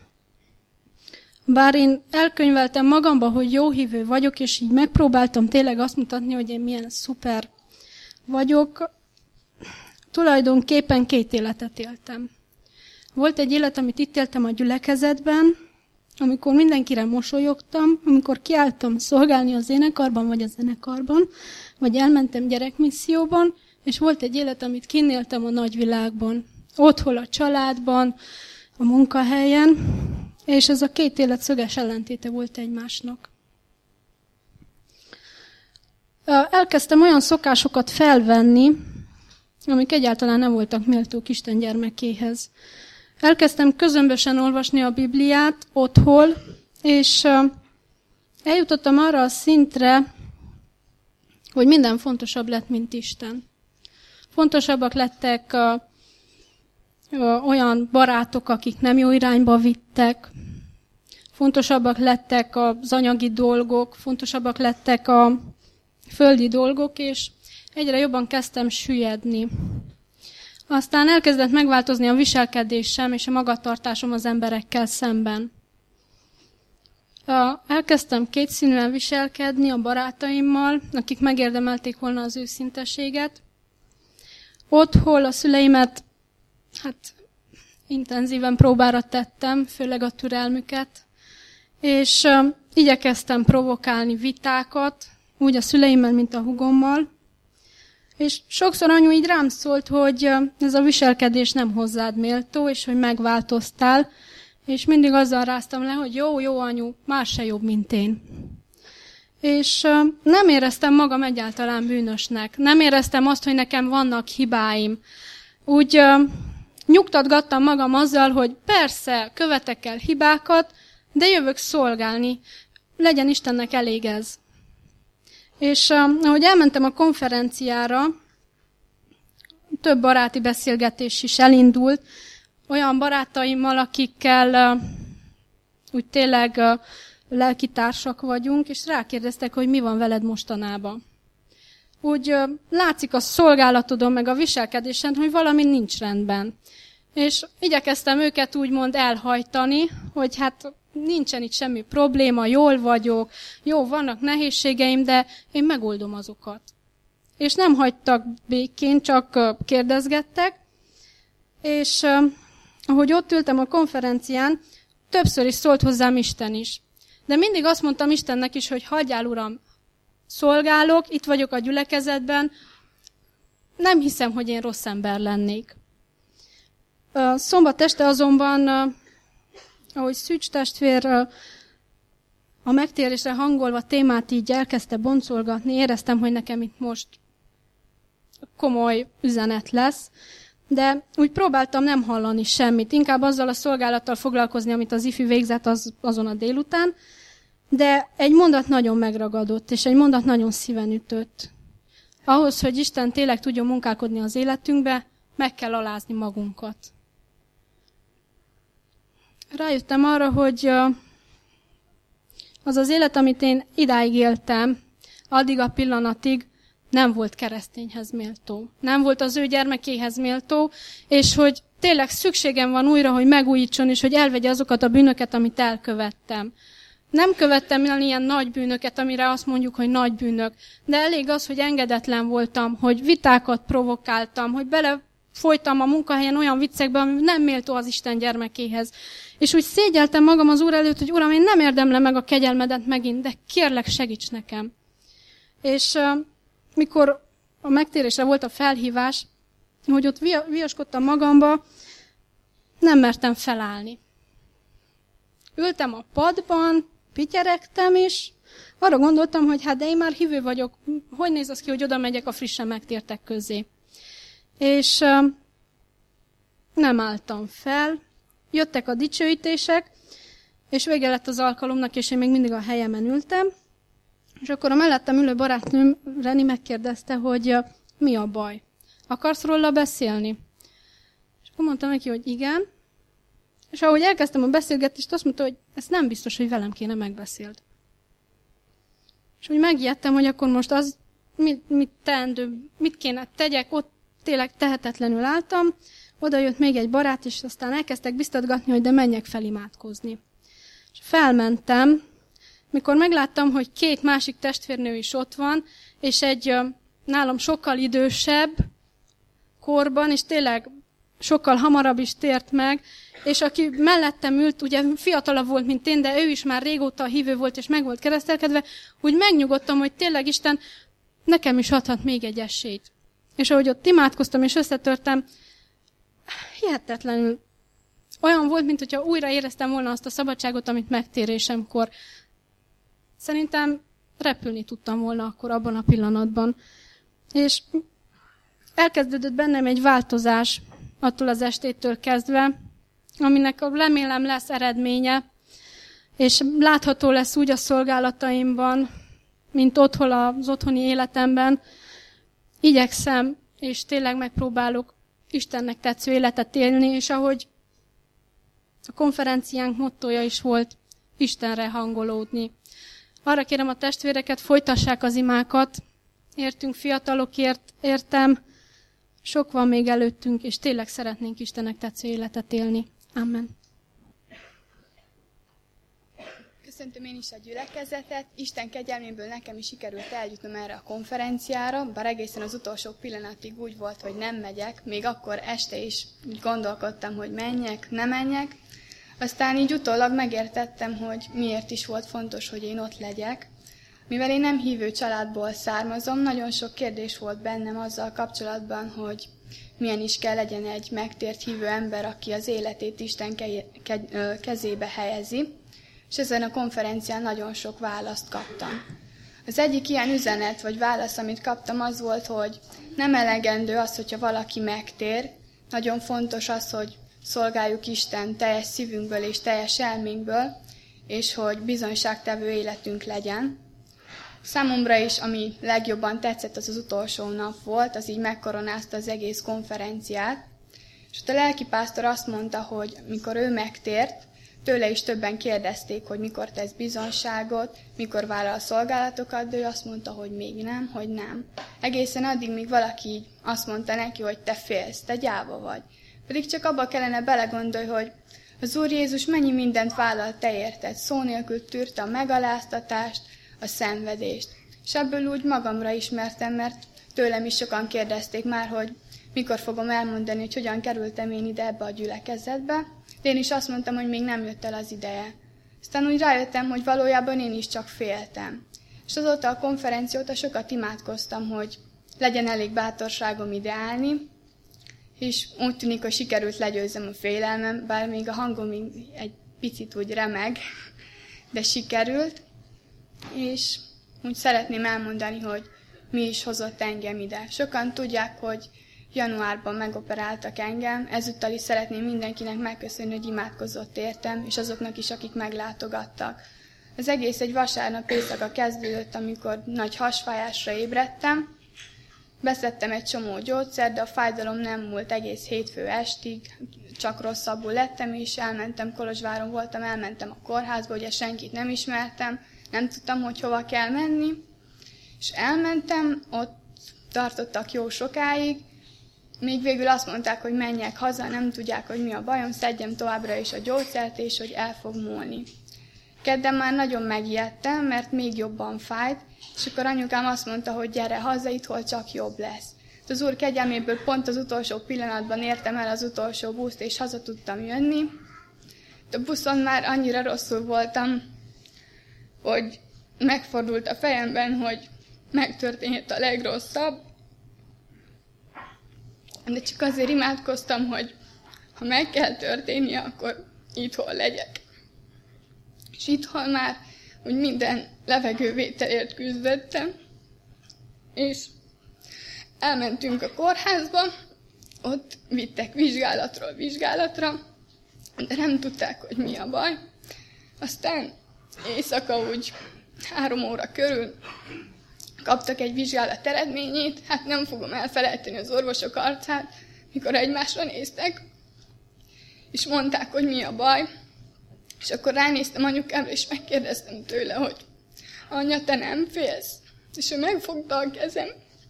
[SPEAKER 11] bár én elkönyveltem magamba, hogy jóhívő vagyok, és így megpróbáltam tényleg azt mutatni, hogy én milyen szuper vagyok, tulajdonképpen 2 életet éltem. Volt egy élet, amit itt éltem a gyülekezetben, amikor mindenkire mosolyogtam, amikor kiálltam szolgálni az énekarban, vagy a zenekarban, vagy elmentem gyerekmisszióban, és volt egy élet, amit kinéltem a nagyvilágban, otthon a családban, a munkahelyen, és ez a 2 élet szöges ellentéte volt egymásnak. Elkezdtem olyan szokásokat felvenni, amik egyáltalán nem voltak méltók Isten gyermekéhez. Elkezdtem közömbösen olvasni a Bibliát otthon, és eljutottam arra a szintre, hogy minden fontosabb lett, mint Isten. Fontosabbak lettek olyan barátok, akik nem jó irányba vittek, fontosabbak lettek az anyagi dolgok, fontosabbak lettek a földi dolgok, és egyre jobban kezdtem süllyedni. Aztán elkezdett megváltozni a viselkedésem és a magatartásom az emberekkel szemben. Elkezdtem kétszínűen viselkedni a barátaimmal, akik megérdemelték volna az őszinteséget. Otthon a szüleimet intenzíven próbára tettem, főleg a türelmüket, és igyekeztem provokálni vitákat, úgy a szüleimmel, mint a húgommal. És sokszor anyu így rám szólt, hogy ez a viselkedés nem hozzád méltó, és hogy megváltoztál, és mindig azzal ráztam le, hogy jó anyu, más se jobb, mint én. És nem éreztem magam egyáltalán bűnösnek. Nem éreztem azt, hogy nekem vannak hibáim. Úgy nyugtatgattam magam azzal, hogy persze, követek el hibákat, de jövök szolgálni. Legyen Istennek elég ez. És ahogy elmentem a konferenciára, több baráti beszélgetés is elindult, olyan barátaimmal, akikkel úgy tényleg lelkitársak vagyunk, és rákérdeztek, hogy mi van veled mostanában. Úgy látszik a szolgálatodon, meg a viselkedésen, hogy valami nincs rendben. És igyekeztem őket úgymond elhajtani, hogy nincsen itt semmi probléma, jól vagyok, jó, vannak nehézségeim, de én megoldom azokat. És nem hagytak békén, csak kérdezgettek, és ahogy ott ültem a konferencián, többször is szólt hozzám Isten is. De mindig azt mondtam Istennek is, hogy hagyjál, Uram, szolgálok, itt vagyok a gyülekezetben, nem hiszem, hogy én rossz ember lennék. Szombat este azonban, ahogy Szűcs testvér a megtérésre hangolva témát így elkezdte boncolgatni, éreztem, hogy nekem itt most komoly üzenet lesz, de úgy próbáltam nem hallani semmit, inkább azzal a szolgálattal foglalkozni, amit az ifjú végzett azon a délután, de egy mondat nagyon megragadott, és egy mondat nagyon szíven ütött. Ahhoz, hogy Isten tényleg tudjon munkálkodni az életünkbe, meg kell alázni magunkat. Rájöttem arra, hogy az az élet, amit én idáig éltem, addig a pillanatig nem volt keresztényhez méltó. Nem volt az ő gyermekéhez méltó, és hogy tényleg szükségem van újra, hogy megújítson, és hogy elvegye azokat a bűnöket, amit elkövettem. Nem követtem el ilyen nagy bűnöket, amire azt mondjuk, hogy nagy bűnök, de elég az, hogy engedetlen voltam, hogy vitákat provokáltam, hogy belefolytam a munkahelyen olyan viccekbe, ami nem méltó az Isten gyermekéhez. És úgy szégyeltem magam az Úr előtt, hogy Uram, én nem érdemlem meg a kegyelmedet megint, de kérlek, segíts nekem. És mikor a megtérésre volt a felhívás, hogy ott viaskodtam magamba, nem mertem felállni. Ültem a padban, pityeregtem is, arra gondoltam, hogy de én már hívő vagyok, hogy néz az ki, hogy oda megyek a frissen megtértek közé. És nem álltam fel, jöttek a dicsőítések, és vége lett az alkalomnak, és én még mindig a helyemen ültem, és akkor a mellettem ülő barátnőm, Reni megkérdezte, hogy mi a baj. akarsz róla beszélni? És akkor mondtam neki, hogy igen. És ahogy elkezdtem a beszélgetést, azt mondta, hogy ez nem biztos, hogy velem kéne megbeszéld. És úgy megijedtem, hogy akkor most az mit teendő, mit kéne tegyek, ott tényleg tehetetlenül álltam. Oda jött még egy barát, és aztán elkezdtek biztatgatni, hogy de menjek fel imádkozni. És felmentem, mikor megláttam, hogy 2 másik testvérnő is ott van, és egy nálam sokkal idősebb korban, és tényleg sokkal hamarabb is tért meg, és aki mellettem ült, ugye fiatalabb volt, mint én, de ő is már régóta hívő volt, és meg volt keresztelkedve, úgy megnyugodtam, hogy tényleg Isten nekem is adhat még egy esélyt. És ahogy ott imádkoztam, és összetörtem, hihetetlenül olyan volt, mint hogyha újra éreztem volna azt a szabadságot, amit megtérésemkor. Szerintem repülni tudtam volna akkor abban a pillanatban. És elkezdődött bennem egy változás attól az estétől kezdve, aminek remélem lesz eredménye, és látható lesz úgy a szolgálataimban, mint otthon az otthoni életemben. Igyekszem, és tényleg megpróbálok Istennek tetsző életet élni, és ahogy a konferenciánk mottója is volt, Istenre hangolódni. Arra kérem a testvéreket, folytassák az imákat, értünk fiatalokért, értem, sok van még előttünk, és tényleg szeretnénk Istennek tetsző életet élni. Amen.
[SPEAKER 12] Köszöntöm én is a gyülekezetet. Isten kegyelméből nekem is sikerült eljutnom erre a konferenciára, bár egészen az utolsó pillanatig úgy volt, hogy nem megyek. Még akkor este is gondolkodtam, hogy menjek, ne menjek. Aztán így utólag megértettem, hogy miért is volt fontos, hogy én ott legyek. Mivel én nem hívő családból származom, nagyon sok kérdés volt bennem azzal kapcsolatban, hogy milyen is kell legyen egy megtért hívő ember, aki az életét Isten kezébe helyezi. És ezen a konferencián nagyon sok választ kaptam. Az egyik ilyen üzenet vagy válasz, amit kaptam, az volt, hogy nem elegendő az, hogyha valaki megtér. Nagyon fontos az, hogy szolgáljuk Isten teljes szívünkből és teljes elménkből, és hogy bizonyságtevő életünk legyen. Számomra is, ami legjobban tetszett, az utolsó nap volt, az így megkoronázta az egész konferenciát. És ott a lelkipásztor azt mondta, hogy mikor ő megtért, tőle is többen kérdezték, hogy mikor tesz bizonságot, mikor vállal szolgálatokat, de ő azt mondta, hogy még nem, hogy nem. Egészen addig, míg valaki így azt mondta neki, hogy te félsz, te gyáva vagy. Pedig csak abba kellene belegondolni, hogy az Úr Jézus mennyi mindent vállalt te érted, szó nélkül tűrte a megaláztatást, a szenvedést. És ebből úgy magamra ismertem, mert tőlem is sokan kérdezték már, hogy mikor fogom elmondani, hogy hogyan kerültem én ide ebbe a gyülekezetbe. De én is azt mondtam, hogy még nem jött el az ideje. Aztán úgy rájöttem, hogy valójában én is csak féltem. És azóta a konferencia óta sokat imádkoztam, hogy legyen elég bátorságom ide állni, és úgy tűnik, hogy sikerült legyőzzem a félelmem, bár még a hangom egy picit úgy remeg, de sikerült. És úgy szeretném elmondani, hogy mi is hozott engem ide. Sokan tudják, hogy januárban megoperáltak engem, ezúttal is szeretném mindenkinek megköszönni, hogy imádkozott értem, és azoknak is, akik meglátogattak. Az egész egy vasárnap éjszaka kezdődött, amikor nagy hasfájásra ébredtem. Beszedtem egy csomó gyógyszert, de a fájdalom nem múlt egész hétfő estig, csak rosszabbul lettem, és elmentem, Kolozsváron voltam, elmentem a kórházba, ugye senkit nem ismertem, nem tudtam, hogy hova kell menni, és elmentem, ott tartottak jó sokáig, még végül azt mondták, hogy menjek haza, nem tudják, hogy mi a bajom, szedjem továbbra is a gyógyszert, és hogy el fog múlni. Kedden már nagyon megijedtem, mert még jobban fájt, és akkor anyukám azt mondta, hogy gyere haza, itthon csak jobb lesz. Az Úr kegyelméből pont az utolsó pillanatban értem el az utolsó buszt, és haza tudtam jönni. A buszon már annyira rosszul voltam, hogy megfordult a fejemben, hogy megtörténhet a legrosszabb, de csak azért imádkoztam, hogy ha meg kell történnie, akkor itthon legyek. És itthon már úgy minden levegővételért küzdöttem, és elmentünk a kórházba, ott vittek vizsgálatról vizsgálatra, de nem tudták, hogy mi a baj. Aztán éjszaka úgy 3 óra körül kaptak egy vizsgálat eredményét, hát nem fogom elfelejteni az orvosok arcát, mikor egymásra néztek, és mondták, hogy mi a baj. És akkor ránéztem anyukámra, és megkérdeztem tőle, hogy anya, te nem félsz? És ő megfogta a kezem.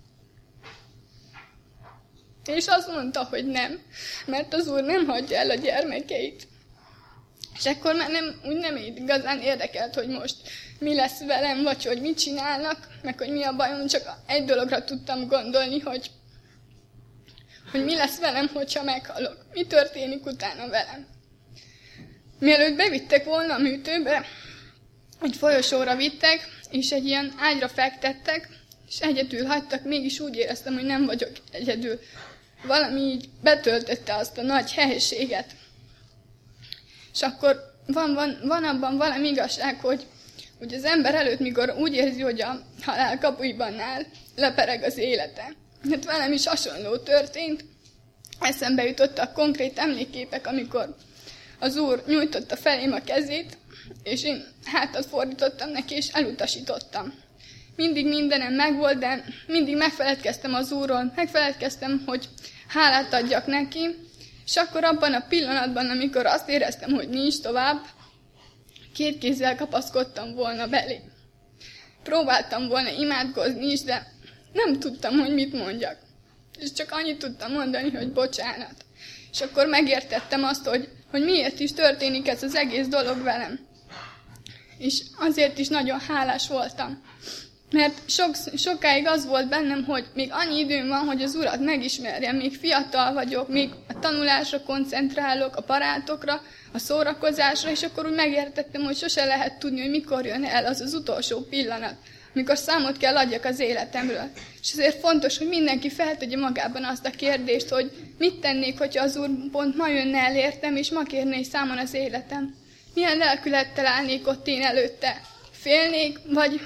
[SPEAKER 12] És azt mondta, hogy nem, mert az Úr nem hagyja el a gyermekeit. És akkor már nem igazán érdekelt, hogy most mi lesz velem, vagy hogy mit csinálnak, meg hogy mi a bajom, csak egy dologra tudtam gondolni, hogy mi lesz velem, hogyha meghalok. Mi történik utána velem. Mielőtt bevittek volna a műtőbe, egy folyosóra vittek, és egy ilyen ágyra fektettek, és egyedül hagytak, mégis úgy éreztem, hogy nem vagyok egyedül. Valami így betöltötte azt a nagy helységet. És akkor van abban valami igazság, hogy az ember előtt, mikor úgy érzi, hogy a halál kapuiban áll, lepereg az élete. Hát velem is hasonló történt. Eszembe jutottak konkrét emlékképek, amikor az Úr nyújtotta felém a kezét, és én hátat fordítottam neki, és elutasítottam. Mindig mindenem megvolt, de mindig megfeledkeztem az Úrról, megfeledkeztem, hogy hálát adjak neki, és akkor abban a pillanatban, amikor azt éreztem, hogy nincs tovább, két kézzel kapaszkodtam volna belé. Próbáltam volna imádkozni is, de nem tudtam, hogy mit mondjak. És csak annyit tudtam mondani, hogy bocsánat. És akkor megértettem azt, hogy miért is történik ez az egész dolog velem. És azért is nagyon hálás voltam. Mert sokáig az volt bennem, hogy még annyi időm van, hogy az Urat megismerjem, még fiatal vagyok, még a tanulásra koncentrálok, a barátokra, a szórakozásra, és akkor úgy megértettem, hogy sose lehet tudni, hogy mikor jön el az utolsó pillanat, amikor számot kell adjak az életemről. És ezért fontos, hogy mindenki feltegye magában azt a kérdést, hogy mit tennék, hogyha az Úr pont ma jönne el értem, és ma kérné számon az életem. Milyen lelkülettel állnék ott én előtte? Félnék, vagy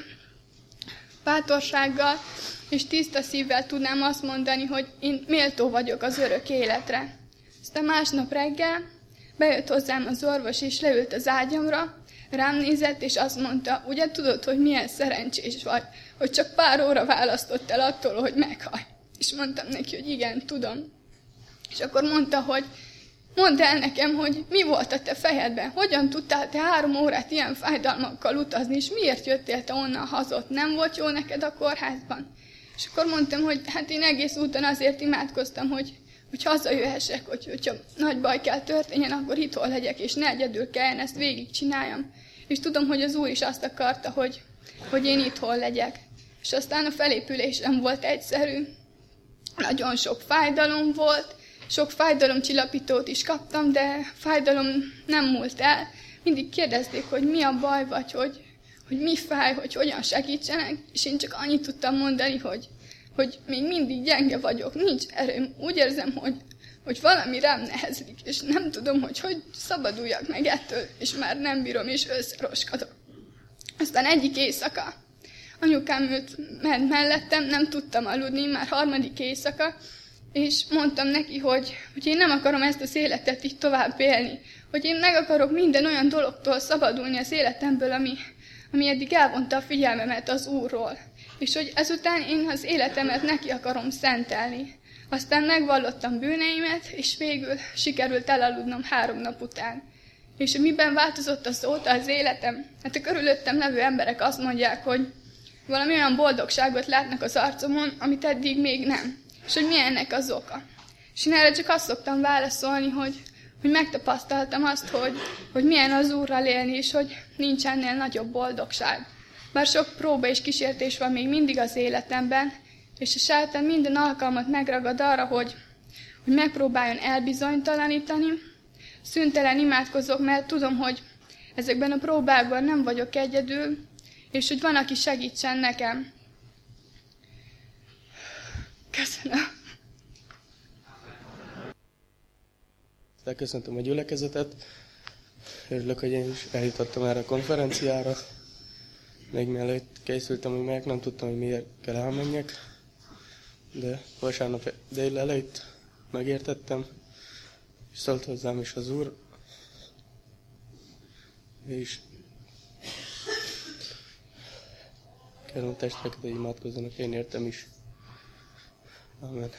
[SPEAKER 12] bátorsággal és tiszta szívvel tudnám azt mondani, hogy én méltó vagyok az örök életre. Aztán másnap reggel bejött hozzám az orvos, és leült az ágyamra, rám nézett, és azt mondta, ugye tudod, hogy milyen szerencsés vagy, hogy csak pár óra választott el attól, hogy meghalj. És mondtam neki, hogy igen, tudom. És akkor mondta, hogy mondd el nekem, hogy mi volt a te fejedben, hogyan tudtál te 3 órát ilyen fájdalmakkal utazni, és miért jöttél te onnan hazott, nem volt jó neked a kórházban? És akkor mondtam, hogy hát én egész úton azért imádkoztam, hogy hazajöhessek, hogyha nagy baj kell történjen, akkor itthon legyek, és ne egyedül kelljen ezt végigcsináljam. És tudom, hogy az Úr is azt akarta, hogy én itthon legyek. És aztán a felépülésem volt egyszerű, nagyon sok fájdalom volt, sok fájdalomcsillapítót is kaptam, de fájdalom nem múlt el. Mindig kérdezték, hogy mi a baj, vagy hogy mi fáj, hogy hogyan segítsenek, és én csak annyit tudtam mondani, hogy még mindig gyenge vagyok, nincs erőm. Úgy érzem, hogy valami rám nehezik, és nem tudom, hogy szabaduljak meg ettől, és már nem bírom, és összeroskadok. Aztán egyik éjszaka anyukám ült mellettem, nem tudtam aludni, már 3. éjszaka, és mondtam neki, hogy én nem akarom ezt az életet így tovább élni, hogy én meg akarok minden olyan dologtól szabadulni az életemből, ami eddig elvonta a figyelmemet az Úrról. És hogy ezután én az életemet neki akarom szentelni. Aztán megvallottam bűneimet, és végül sikerült elaludnom 3 nap után. És miben változott azóta az életem? Hát a körülöttem levő emberek azt mondják, hogy valami olyan boldogságot látnak az arcomon, amit eddig még nem. És hogy mi ennek az oka. És én erre csak azt szoktam válaszolni, hogy megtapasztaltam azt, hogy milyen az Úrral élni, és hogy nincs ennél nagyobb boldogság. Bár sok próba és kísértés van még mindig az életemben, és a sátán minden alkalmat megragad arra, hogy megpróbáljon elbizonytalanítani. Szüntelen imádkozok, mert tudom, hogy ezekben a próbákban nem vagyok egyedül, és hogy van, aki segítsen nekem. Köszönöm.
[SPEAKER 13] Köszöntöm a gyülekezetet. Örülök, hogy én is eljutottam erre a konferenciára. Még mielőtt készültem, hogy meg nem tudtam, hogy miért kell elmenjek. De vasárnap délelőtt megértettem, és szólt hozzám is az Úr. Kérem a testvéreket, hogy imádkozzanak, én értem is. Amen.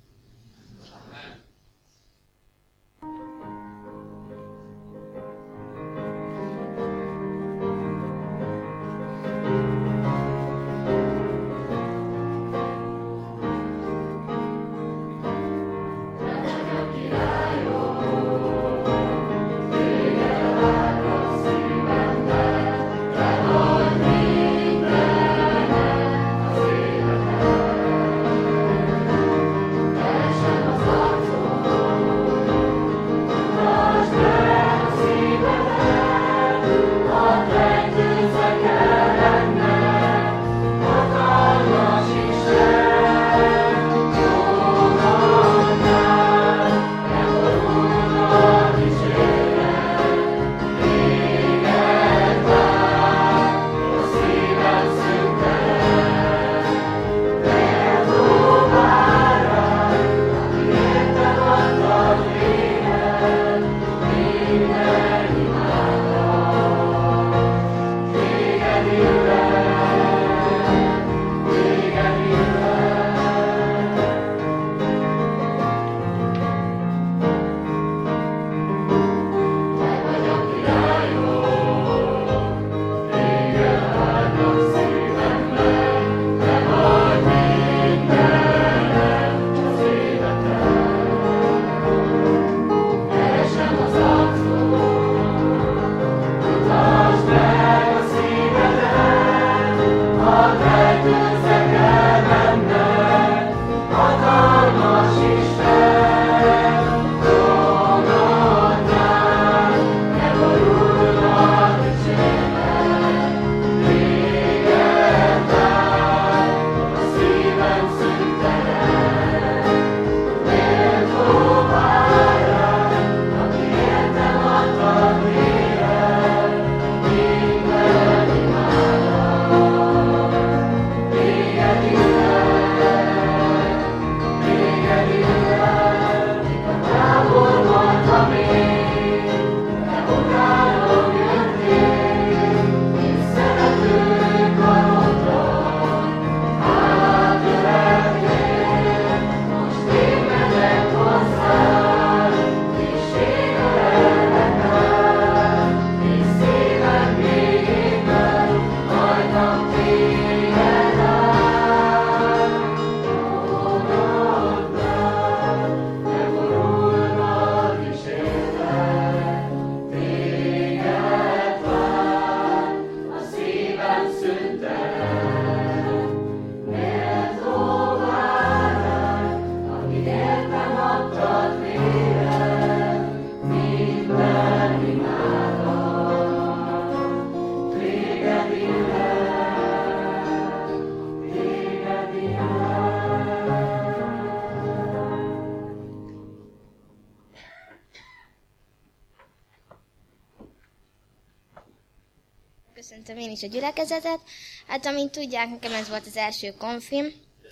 [SPEAKER 14] Köszöntöm én is a gyülekezetet. Hát, amint tudják, nekem ez volt az első konfim.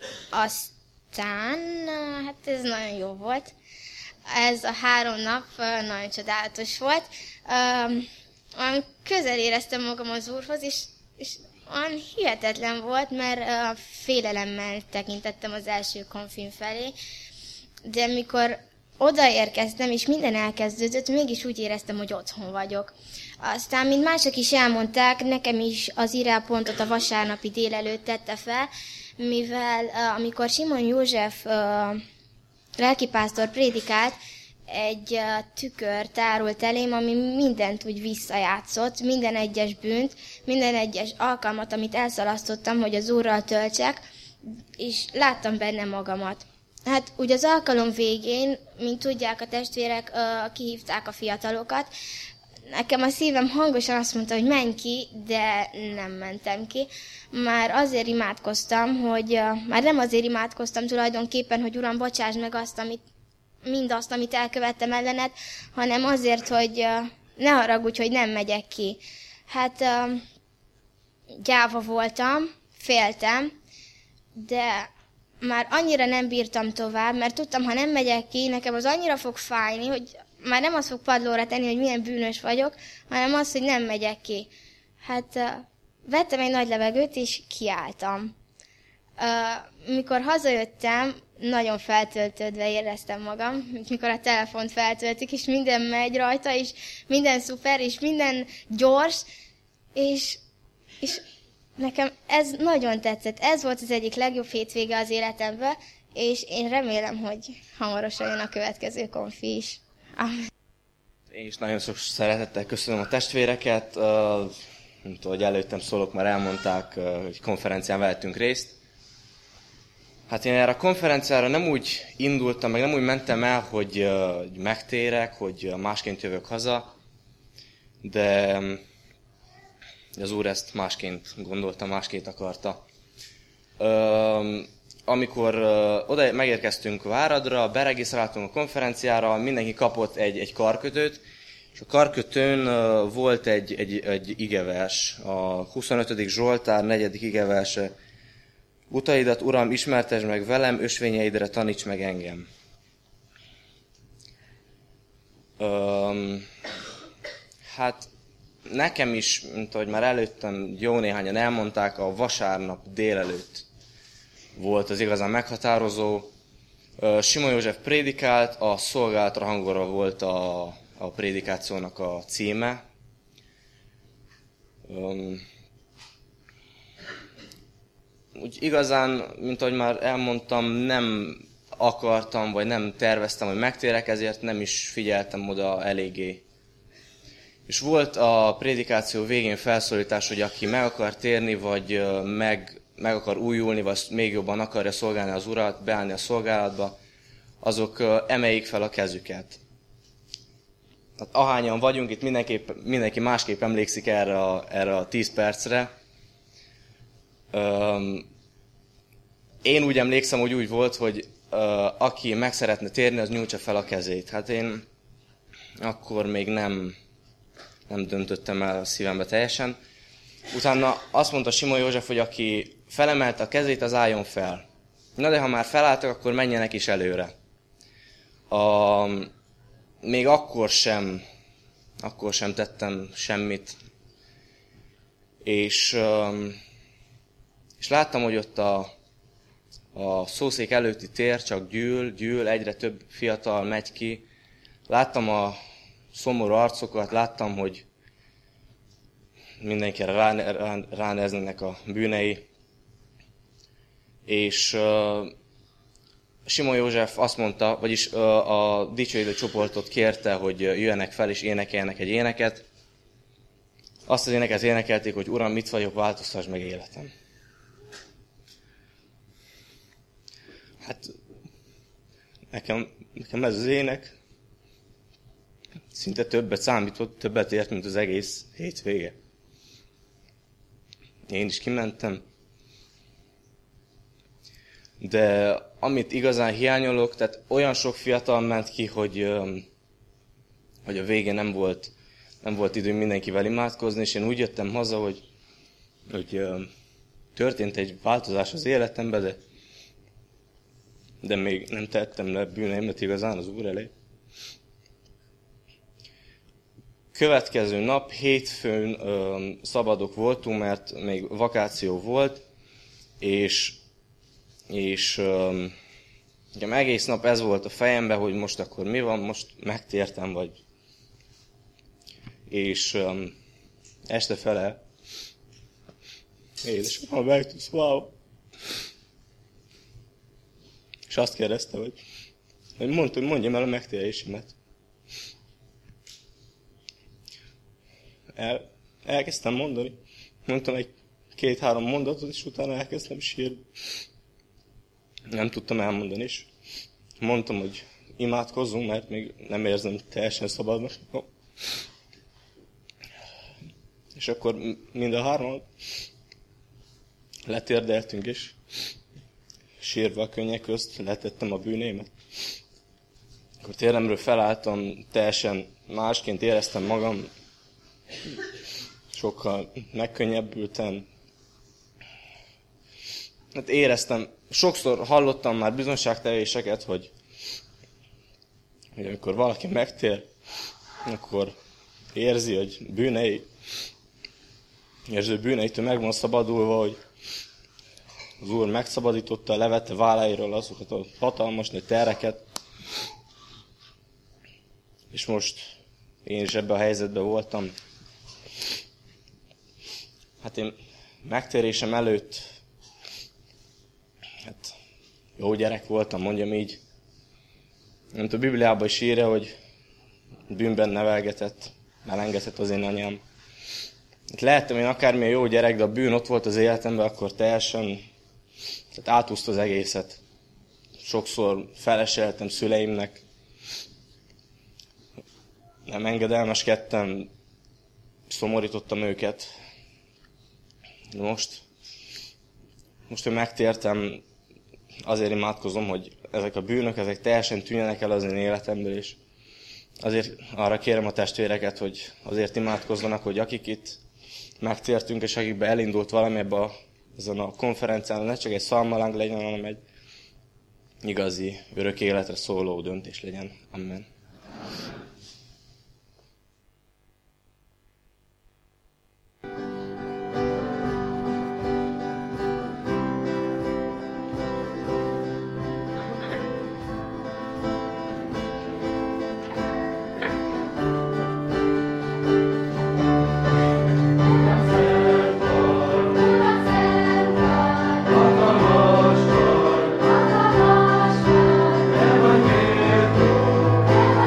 [SPEAKER 14] Aztán, hát ez nagyon jó volt. Ez a 3 nap nagyon csodálatos volt. Közel éreztem magam az Úrhoz, és olyan hihetetlen volt, mert félelemmel tekintettem az első konfim felé. De mikor odaérkeztem, és minden elkezdődött, mégis úgy éreztem, hogy otthon vagyok. Aztán, mint mások is elmondták, nekem is az íráspontot a vasárnapi délelőtt tette fel, mivel amikor Simon József lelkipásztor prédikált, egy tükör tárult elém, ami mindent úgy visszajátszott, minden egyes bűnt, minden egyes alkalmat, amit elszalasztottam, hogy az Úrral töltsek, és láttam benne magamat. Hát úgy az alkalom végén, mint tudják, a testvérek kihívták a fiatalokat. Nekem a szívem hangosan azt mondta, hogy menj ki, de nem mentem ki. Már azért imádkoztam, már nem azért imádkoztam tulajdonképpen, hogy Uram, bocsáss meg mindazt, amit elkövettem ellened, hanem azért, hogy ne haragudj, hogy nem megyek ki. Hát gyáva voltam, féltem, de már annyira nem bírtam tovább, mert tudtam, ha nem megyek ki, nekem az annyira fog fájni, hogy már nem azt fog padlóra tenni, hogy milyen bűnös vagyok, hanem az, hogy nem megyek ki. Hát Vettem egy nagy levegőt, és kiálltam. Mikor hazajöttem, nagyon feltöltődve éreztem magam, mikor a telefont feltöltik, és minden megy rajta, és minden szuper, és minden gyors, és nekem ez nagyon tetszett. Ez volt az egyik legjobb hétvége az életemben, és én remélem, hogy hamarosan jön a következő konfi is.
[SPEAKER 15] Én is nagyon sok szeretettel köszönöm a testvéreket. Nem tudom, hogy előttem szólok, már elmondták, hogy konferencián vettünk részt. Hát én erre a konferenciára nem úgy indultam, meg nem úgy mentem el, hogy megtérek, hogy másként jövök haza, de az Úr ezt másként gondolta, másként akarta. Amikor oda megérkeztünk Váradra, beregisztráltunk a konferenciára, mindenki kapott egy karkötőt, és a karkötőn volt egy igevers, a 25. Zsoltár 4. igeverse. Utaidat, Uram, ismertesd meg velem, ösvényeidre taníts meg engem. Hát nekem is, mint ahogy már előttem jó néhányan elmondták, a vasárnap délelőtt volt az igazán meghatározó. Simon József prédikált, a szolgálatra hangolva volt a prédikációnak a címe. Úgy igazán, mint ahogy már elmondtam, nem akartam, vagy nem terveztem, hogy megtérek, ezért nem is figyeltem oda eléggé. És volt a prédikáció végén felszólítás, hogy aki meg akar térni, vagy meg akar újulni, vagy még jobban akarja szolgálni az Urat, beállni a szolgálatba, azok emeljék fel a kezüket. Tehát ahányan vagyunk, itt mindenki másképp emlékszik erre a 10 percre. Én úgy emlékszem, hogy úgy volt, hogy aki meg szeretne térni, az nyújtsa fel a kezét. Hát én akkor még nem döntöttem el a szívembe teljesen. Utána azt mondta Simon József, hogy aki felemelte a kezét, az álljon fel. Na de ha már felálltak, akkor menjenek is előre. Még akkor sem tettem semmit. És láttam, hogy ott a szószék előtti tér csak gyűl, egyre több fiatal megy ki. Láttam a szomorú arcokat, láttam, hogy mindenkire ráneznek a bűnei. És Simon József azt mondta, vagyis a dicsőítő csoportot kérte, hogy jöjjenek fel és énekeljenek egy éneket. Azt az éneket énekelték, hogy Uram, mit vagyok, változtass meg életem. Hát nekem ez az ének szinte többet számított, többet ért, mint az egész hétvége. Én is kimentem. De amit igazán hiányolok, tehát olyan sok fiatal ment ki, hogy a végén nem volt időm mindenkivel imádkozni, és én úgy jöttem haza, hogy történt egy változás az életemben, de még nem tettem le bűneimet igazán az Úr elé. Következő nap, hétfőn szabadok voltunk, mert még vakáció volt, és egész nap ez volt a fejemben, hogy most akkor mi van, most megtértem, vagy... És este fele, édesapám megtudsz, wow! És azt kérdezte, hogy mondjam el a megtérésemet. Elkezdtem mondani. Mondtam egy 2-3 mondatot, és utána elkezdtem sírni. Nem tudtam elmondani is. Mondtam, hogy imádkozzunk, mert még nem érzem teljesen szabadnak. És akkor mind a 3 letérdeltünk, és sírva a könnyek közt letettem a bűnémet. Akkor téremről felálltam, teljesen másként éreztem magam, sokkal megkönnyebbültem. Hát éreztem, sokszor hallottam már bizonságtevéseket, hogy amikor valaki megtér, akkor érzi, hogy bűnei
[SPEAKER 16] és az ő bűneitől meg van szabadulva, hogy az Úr megszabadította, levette válláiról azokat a hatalmas nagy terreket, és most én is ebben a helyzetben voltam. Hát én megtérésem előtt jó gyerek voltam, mondjam így. Mint a Bibliában is írja, hogy bűnben nevelgetett, elengedett az én anyám. Lehettem én akármilyen jó gyerek, de a bűn ott volt az életemben, akkor teljesen átúszta az egészet. Sokszor feleseltem szüleimnek, nem engedelmeskedtem, szomorítottam őket. De most hogy megtértem, azért imádkozom, hogy ezek a bűnök, ezek teljesen tűnjenek el az én életemből, és azért arra kérem a testvéreket, hogy azért imádkozzanak, hogy akik itt megtértünk, és akikbe elindult valami ezen a konferencián, ne csak egy szalmaláng legyen, hanem egy igazi, örök életre szóló döntés legyen. Amen.
[SPEAKER 17] Te vagy méltó,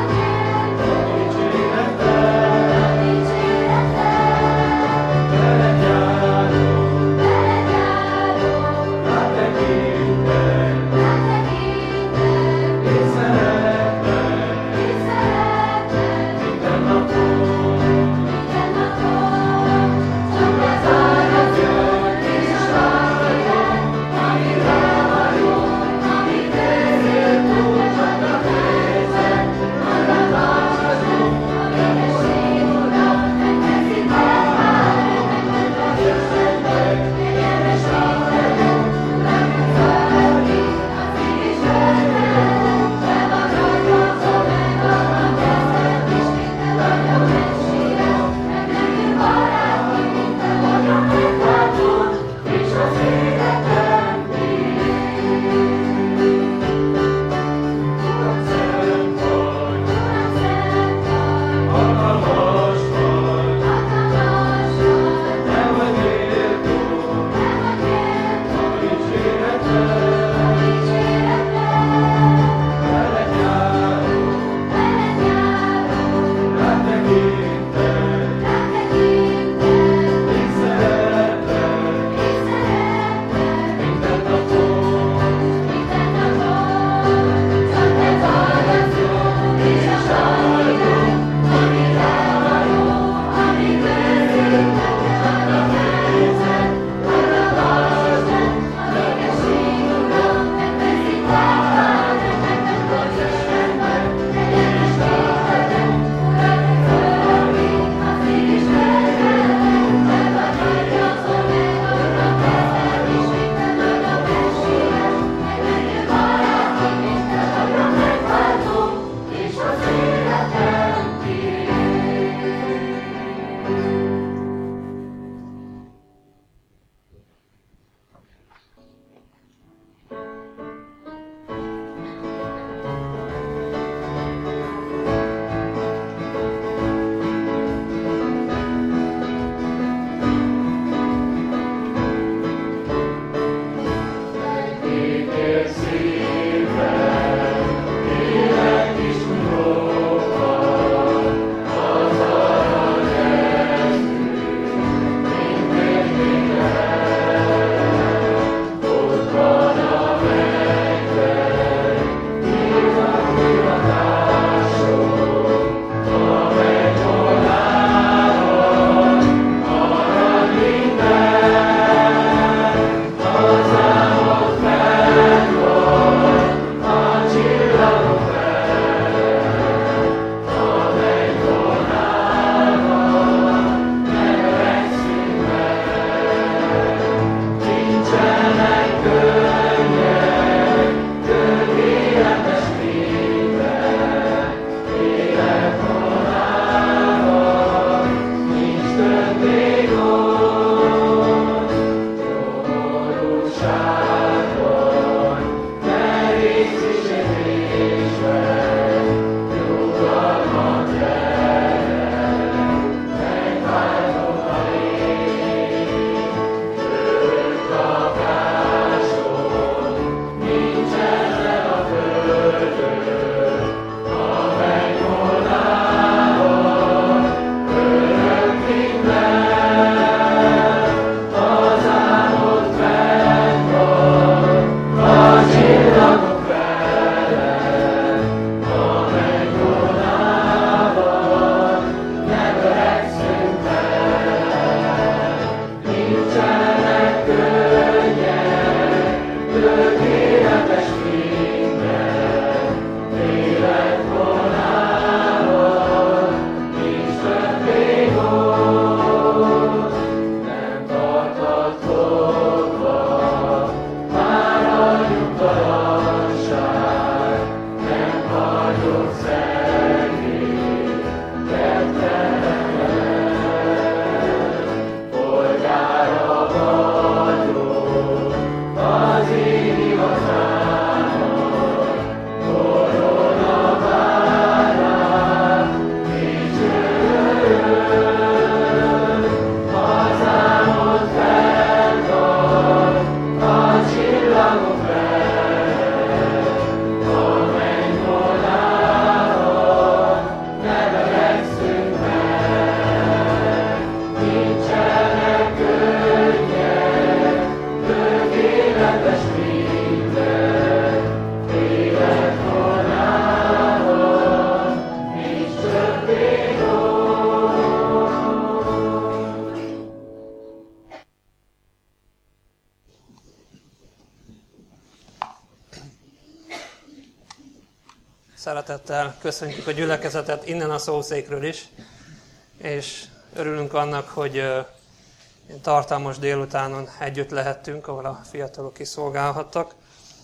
[SPEAKER 2] Szeretettel köszöntjük a gyülekezetet innen a szószékről is, és örülünk annak, hogy tartalmas délutánon együtt lehettünk, ahol a fiatalok is szolgálhattak.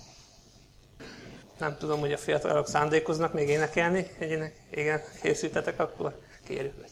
[SPEAKER 2] Nem tudom, hogy a fiatalok szándékoznak még énekelni. Igen, készültetek, akkor kérjük, hogy...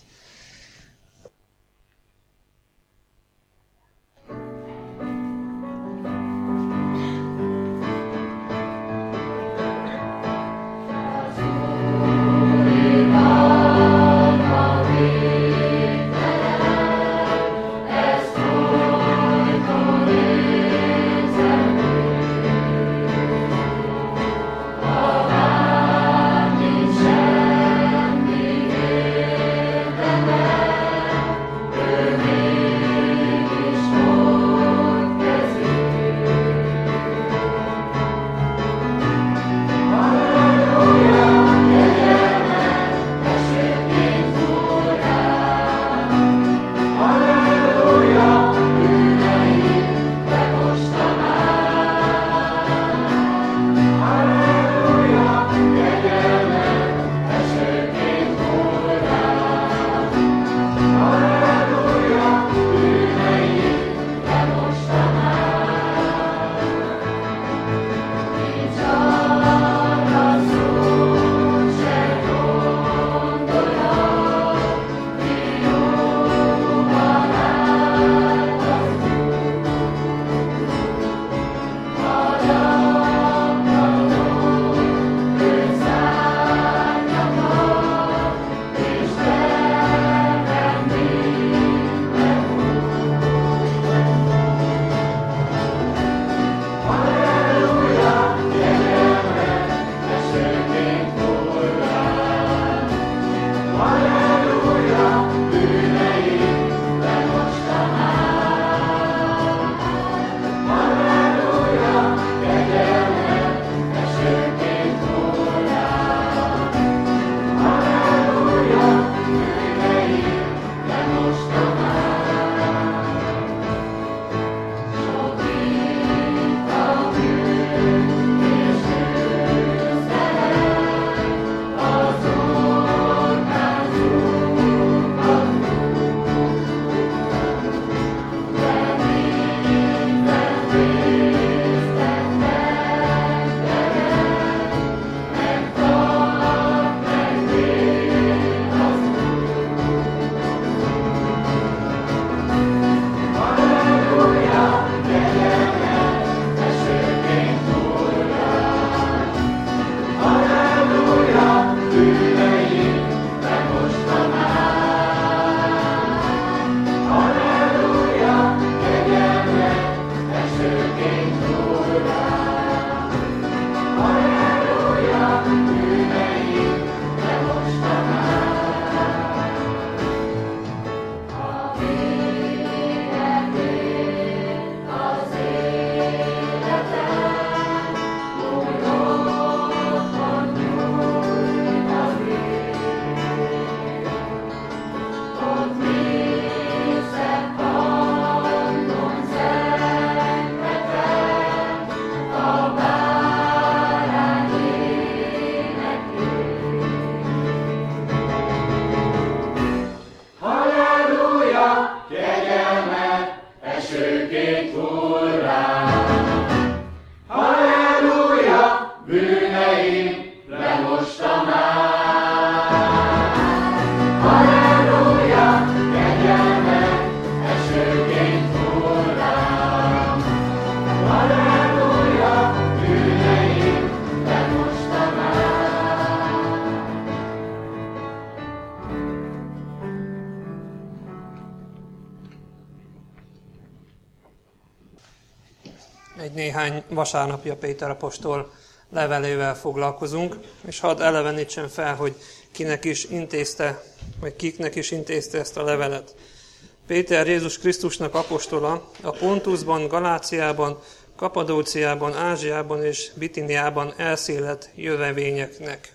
[SPEAKER 2] Néhány vasárnapja Péter apostol levelével foglalkozunk, és hadd elevenítsem fel, hogy kinek is intézte, vagy kiknek is intézte ezt a levelet. Péter Jézus Krisztusnak apostola a Pontusban, Galáciában, Kapadóciában, Ázsiában és Bitiniában elszélet jövevényeknek.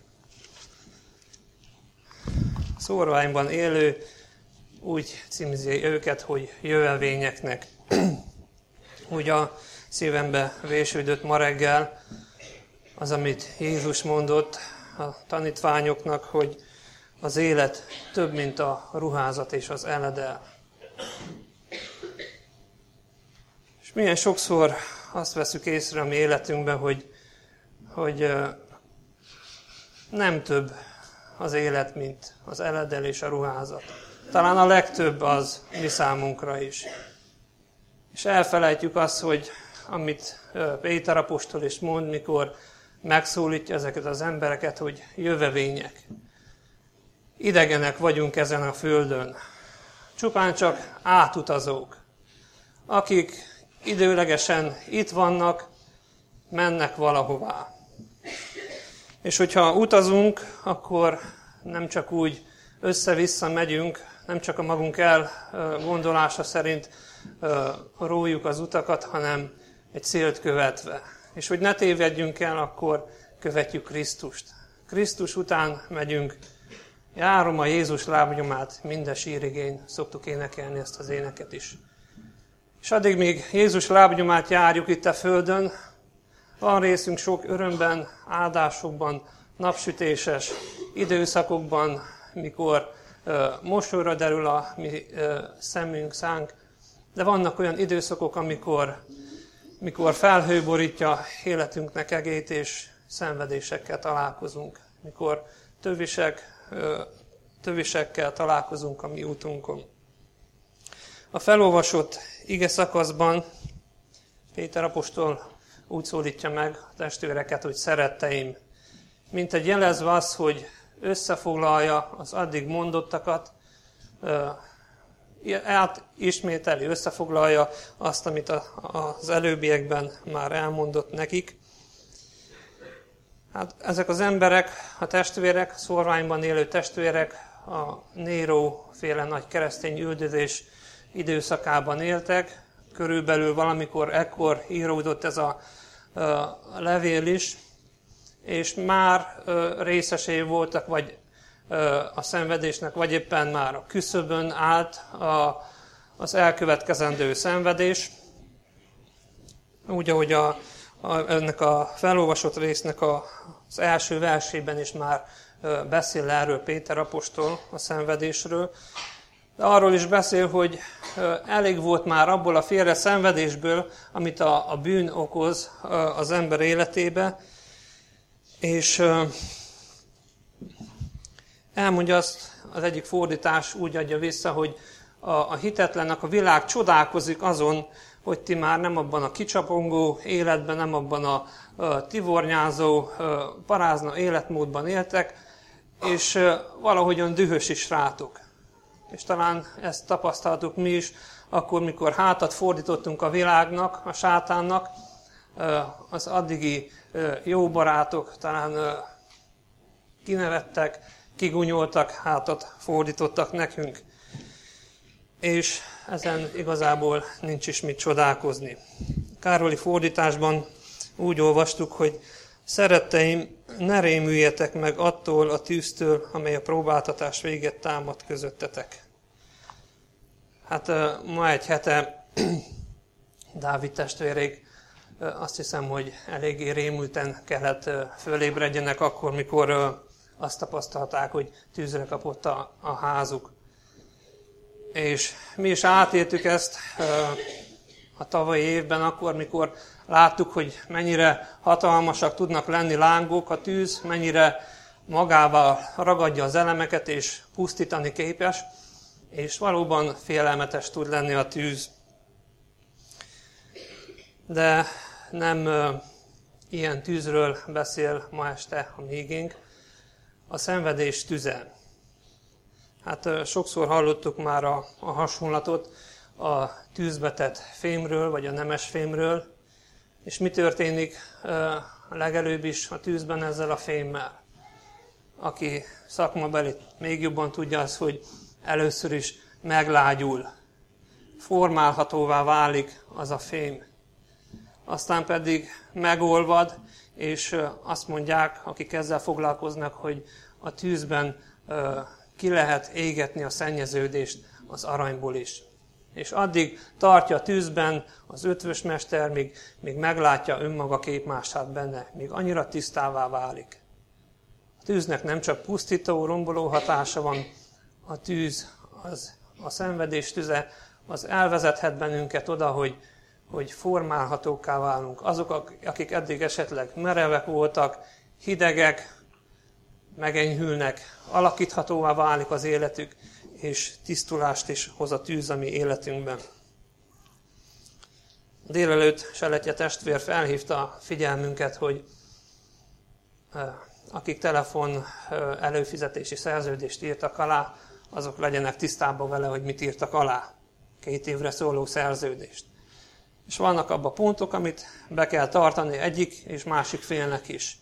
[SPEAKER 2] Szórványban élő úgy címzi őket, hogy jövevényeknek. Úgy a szívembe vésődött ma reggel az, amit Jézus mondott a tanítványoknak, hogy az élet több, mint a ruházat és az eledel. És milyen sokszor azt veszük észre a mi életünkben, hogy nem több az élet, mint az eledel és a ruházat. Talán a legtöbb az mi számunkra is. És elfelejtjük azt, hogy amit Péter apostol is mond, mikor megszólítja ezeket az embereket, hogy jövevények. Idegenek vagyunk ezen a földön. Csupán csak átutazók, akik időlegesen itt vannak, mennek valahová. És hogyha utazunk, akkor nem csak úgy össze-vissza megyünk, nem csak a magunk elgondolása szerint rójuk az utakat, hanem egy célt követve. És hogy ne tévedjünk el, akkor követjük Krisztust. Krisztus után megyünk. Járom a Jézus lábnyomát, minden sírigén, szoktuk énekelni ezt az éneket is. És addig, míg Jézus lábnyomát járjuk itt a földön, van részünk sok örömben, áldásokban, napsütéses időszakokban, mikor mosolyra derül a mi szemünk, szánk, de vannak olyan időszakok, amikor felhő borítja életünknek egét, és szenvedésekkel találkozunk, mikor tövisekkel találkozunk a mi útunkon. A felolvasott ige szakaszban Péter apostol úgy szólítja meg a testvéreket, hogy szeretteim, mint egy jelezve az, hogy összefoglalja az addig mondottakat, ismételi, összefoglalja azt, amit az előbbiekben már elmondott nekik. Hát ezek az emberek, a testvérek, szorványban élő testvérek a Néró féle nagy keresztény üldözés időszakában éltek. Körülbelül valamikor ekkor íródott ez a levél is, és már részesei voltak, vagy a szenvedésnek, vagy éppen már a küszöbön állt az elkövetkezendő szenvedés. Úgy, ahogy ennek a felolvasott résznek az első versében is már beszél erről Péter apostol, a szenvedésről. De arról is beszél, hogy elég volt már abból a félre szenvedésből, amit a bűn okoz az ember életébe, és elmondja azt, az egyik fordítás úgy adja vissza, hogy a hitetlennek a világ csodálkozik azon, hogy ti már nem abban a kicsapongó életben, nem abban a tivornyázó, parázna életmódban éltek, és valahogyan dühös is rátok. És talán ezt tapasztaltuk mi is, akkor, mikor hátat fordítottunk a világnak, a sátánnak, az addigi jó barátok talán kinevettek, kigunyoltak, hátat fordítottak nekünk. És ezen igazából nincs is mit csodálkozni. Károli fordításban úgy olvastuk, hogy szeretteim, ne rémüljetek meg attól a tűztől, amely a próbáltatás véget támad közöttetek. Hát ma egy hete Dávid testvérék azt hiszem, hogy eléggé rémülten kellett fölébredjenek akkor, mikor azt tapasztalták, hogy tűzre kapott a házuk. És mi is átéltük ezt a tavalyi évben, akkor, mikor láttuk, hogy mennyire hatalmasak tudnak lenni lángok, a tűz, mennyire magával ragadja az elemeket és pusztítani képes, és valóban félelmetes tud lenni a tűz. De nem ilyen tűzről beszél ma este a mi igénk, a szenvedés tüze. Hát sokszor hallottuk már a hasonlatot a tűzbe tett fémről, vagy a nemes fémről, és mi történik legelőbb is a tűzben ezzel a fémmel. Aki szakmabeli még jobban tudja azt, hogy először is meglágyul, formálhatóvá válik az a fém. Aztán pedig megolvad, és azt mondják, akik ezzel foglalkoznak, hogy a tűzben ki lehet égetni a szennyeződést az aranyból is. És addig tartja a tűzben az ötvös mester, míg meglátja önmaga képmását benne, míg annyira tisztává válik. A tűznek nem csak pusztító, romboló hatása van, a tűz, a szenvedés tüze, az elvezethet bennünket oda, hogy formálhatókká válunk. Azok, akik eddig esetleg merevek voltak, hidegek, megenyhülnek, alakíthatóvá válik az életük, és tisztulást is hoz a tűz a mi életünkben. Délelőtt Seletje testvér felhívta a figyelmünket, hogy akik telefon előfizetési szerződést írtak alá, azok legyenek tisztában vele, hogy mit írtak alá. 2 évre szóló szerződést. És vannak abban pontok, amit be kell tartani egyik és másik félnek is.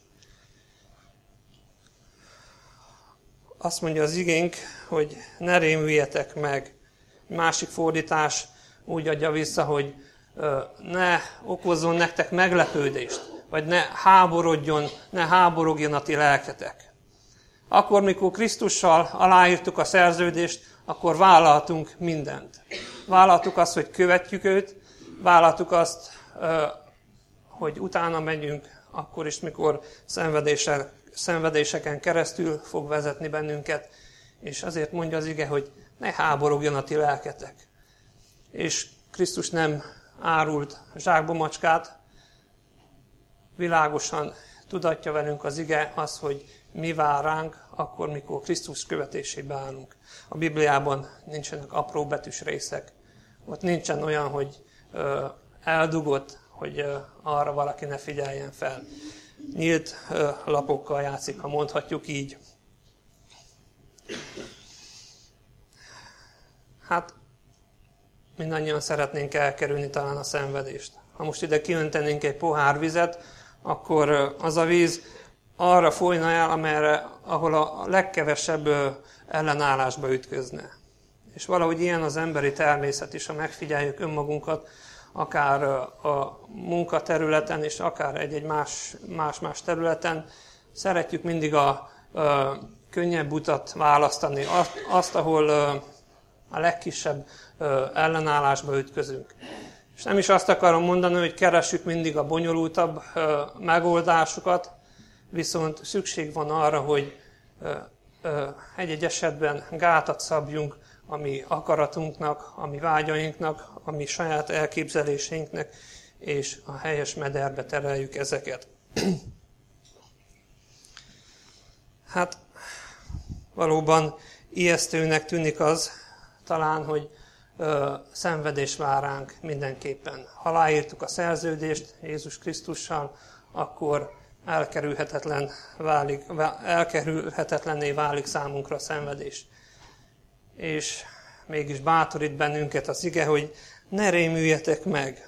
[SPEAKER 2] Azt mondja az igénk, hogy ne rémüljetek meg. Másik fordítás úgy adja vissza, hogy ne okozzon nektek meglepődést, vagy ne háborogjon a ti lelketek. Akkor, mikor Krisztussal aláírtuk a szerződést, akkor vállaltunk mindent. Vállaltuk azt, hogy követjük őt, vállaltuk azt, hogy utána megyünk, akkor is, mikor szenvedéseken keresztül fog vezetni bennünket, és azért mondja az ige, hogy ne háborogjon a ti lelketek. És Krisztus nem árult zsákba macskát, világosan tudatja velünk az ige az, hogy mi vár ránk akkor, mikor Krisztus követésébe állunk. A Bibliában nincsenek apró betűs részek. Ott nincsen olyan, hogy eldugott, hogy arra valaki ne figyeljen fel. Nyílt lapokkal játszik, ha mondhatjuk így. Hát, mindannyian szeretnénk elkerülni talán a szenvedést. Ha most ide kiöntenénk egy pohár vizet, akkor az a víz arra folyna el, ahol a legkevesebb ellenállásba ütközne. És valahogy ilyen az emberi természet is, ha megfigyeljük önmagunkat, akár a munkaterületen, és akár egy-egy más területen, szeretjük mindig a könnyebb utat választani, azt, ahol a legkisebb ellenállásba ütközünk. És nem is azt akarom mondani, hogy keressük mindig a bonyolultabb megoldásokat, viszont szükség van arra, hogy egy-egy esetben gátat szabjunk a mi akaratunknak, a mi vágyainknak, a mi saját elképzeléseinknek, és a helyes mederbe tereljük ezeket. Hát valóban ijesztőnek tűnik az talán, hogy szenvedés vár ránk mindenképpen. Ha aláírtuk a szerződést Jézus Krisztussal, akkor elkerülhetetlenné válik számunkra a szenvedés. És mégis bátorít bennünket az ige, hogy ne rémüljetek meg.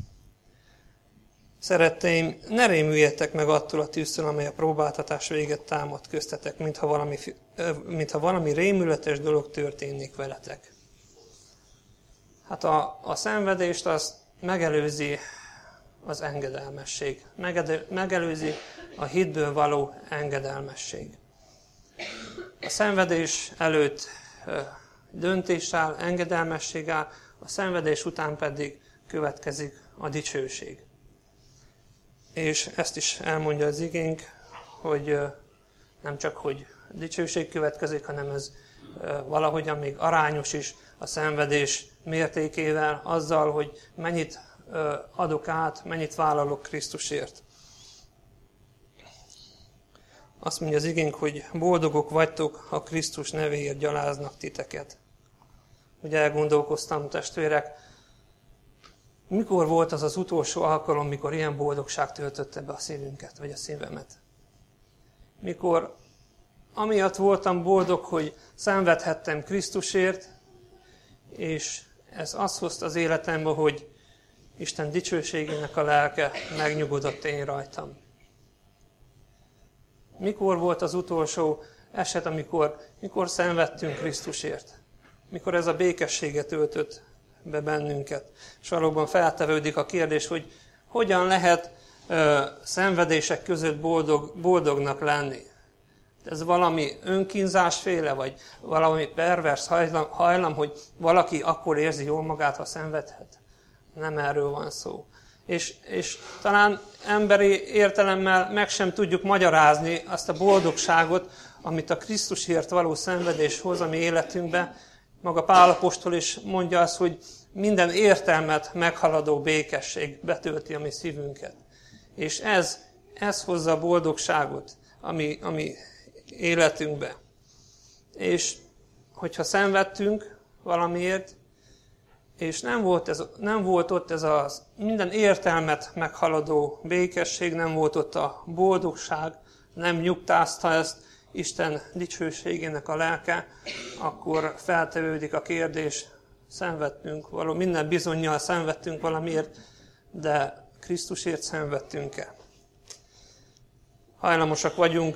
[SPEAKER 2] Szeretteim, ne rémüljetek meg attól a tűztől, amely a próbáltatás véget támad köztetek, mintha valami rémületes dolog történnék veletek. Hát a szenvedést azt megelőzi az engedelmesség. Megelőzi a hitből való engedelmesség. A szenvedés előtt döntés áll, engedelmesség áll, a szenvedés után pedig következik a dicsőség. És ezt is elmondja az igénk, hogy nem csak, hogy dicsőség következik, hanem ez valahogyan még arányos is a szenvedés mértékével, azzal, hogy mennyit adok át, mennyit vállalok Krisztusért. Azt mondja az igénk, hogy boldogok vagytok, ha Krisztus nevéért gyaláznak titeket. Ugye elgondolkoztam, testvérek, mikor volt az az utolsó alkalom, mikor ilyen boldogság töltötte be a szívünket, vagy a szívemet? Mikor amiatt voltam boldog, hogy szenvedhettem Krisztusért, és ez azt hozta az életembe, hogy Isten dicsőségének a lelke megnyugodott én rajtam. Mikor volt az utolsó eset, amikor szenvedtünk Krisztusért? Mikor ez a békességet öltött be bennünket? És valóban feltevődik a kérdés, hogy hogyan lehet szenvedések között boldognak lenni? Ez valami önkínzásféle, vagy valami pervers hajlam, hogy valaki akkor érzi jól magát, ha szenvedhet? Nem erről van szó. És talán emberi értelemmel meg sem tudjuk magyarázni azt a boldogságot, amit a Krisztusért való szenvedés hoz a mi életünkbe. Maga Pál apostol is mondja azt, hogy minden értelmet meghaladó békesség betölti a mi szívünket. És ez hozza a boldogságot a mi életünkbe. És hogyha szenvedtünk valamiért, és nem volt ott ez a minden értelmet meghaladó békesség, nem volt ott a boldogság, nem nyugtázta ezt Isten dicsőségének a lelke, akkor feltevődik a kérdés, szenvedtünk, minden bizonnyal szenvedtünk valamiért, de Krisztusért szenvedtünk-e? Hajlamosak vagyunk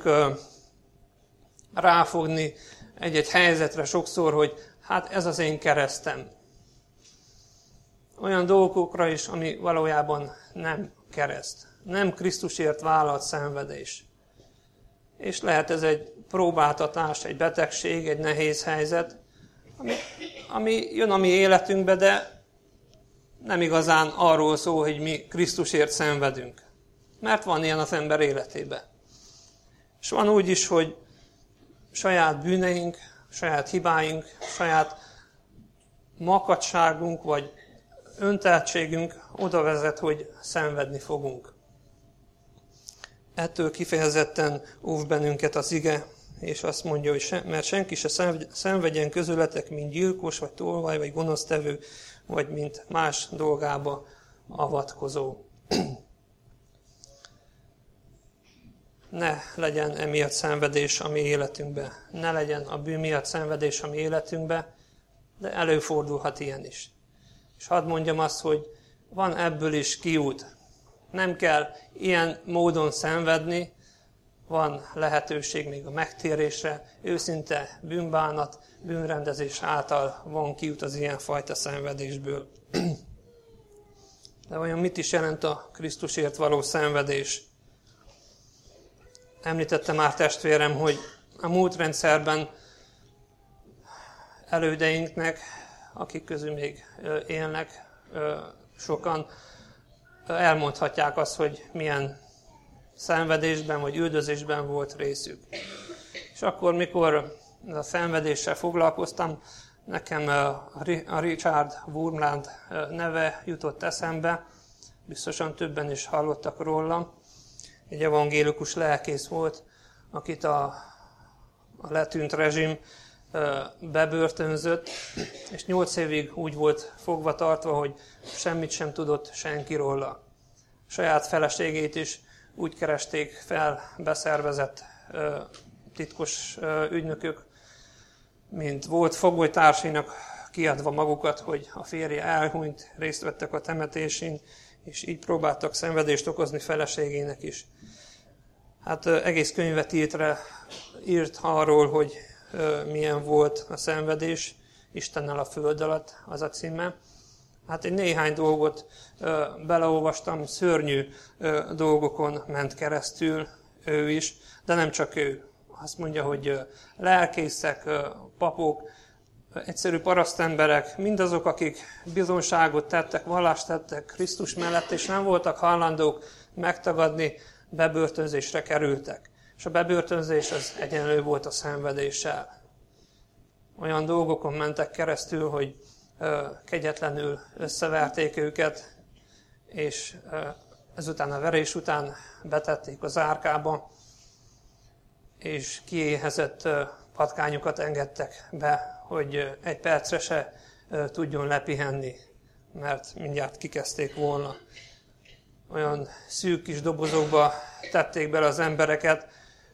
[SPEAKER 2] ráfogni egy-egy helyzetre sokszor, hogy hát ez az én keresztem. Olyan dolgokra is, ami valójában nem kereszt. Nem Krisztusért vállalt szenvedés. És lehet ez egy próbáltatás, egy betegség, egy nehéz helyzet, ami jön a mi életünkbe, de nem igazán arról szól, hogy mi Krisztusért szenvedünk. Mert van ilyen az ember életében. És van úgy is, hogy saját bűneink, saját hibáink, saját makadságunk, vagy önteltségünk oda vezet, hogy szenvedni fogunk. Ettől kifejezetten óv bennünket az ige, és azt mondja, hogy mert senki se szenvedjen közületek, mint gyilkos, vagy tolvaj, vagy gonosztevő, vagy mint más dolgába avatkozó. Ne legyen emiatt szenvedés a mi életünkbe. Ne legyen a bűn miatt szenvedés a mi életünkbe, de előfordulhat ilyen is. És hadd mondjam azt, hogy van ebből is kiút. Nem kell ilyen módon szenvedni, van lehetőség még a megtérésre, őszinte bűnbánat, bűnrendezés által van kiút az ilyenfajta szenvedésből. De vajon mit is jelent a Krisztusért való szenvedés? Említette már testvérem, hogy a múlt rendszerben elődeinknek, akik közül még élnek sokan, elmondhatják azt, hogy milyen szenvedésben vagy üldözésben volt részük. És akkor, mikor a szenvedéssel foglalkoztam, nekem a Richard Wurmbrand neve jutott eszembe, biztosan többen is hallottak róla. Egy evangélikus lelkész volt, akit a letűnt rezsim bebörtönzött, és 8 évig úgy volt fogva tartva, hogy semmit sem tudott senki róla. Saját feleségét is úgy keresték fel beszervezett titkos ügynökök, mint volt fogolytársainak kiadva magukat, hogy a férje elhunyt, részt vettek a temetésén, és így próbáltak szenvedést okozni feleségének is. Hát egész könyvet írt arról, hogy milyen volt a szenvedés Istennel a föld alatt, az a címe. Hát egy néhány dolgot beleolvastam, szörnyű dolgokon ment keresztül ő is, de nem csak ő. Azt mondja, hogy lelkészek, papok, egyszerű parasztemberek, mindazok, akik bizonságot tettek, vallást tettek Krisztus mellett, és nem voltak hajlandók megtagadni, bebörtönzésre kerültek. És a bebörtönzés az egyenlő volt a szenvedéssel. Olyan dolgokon mentek keresztül, hogy kegyetlenül összeverték őket, és ezután a verés után betették az árkába, és kiéhezett patkányokat engedtek be, hogy egy percre se tudjon lepihenni, mert mindjárt kikezdték volna. Olyan szűk kis dobozokba tették bele az embereket,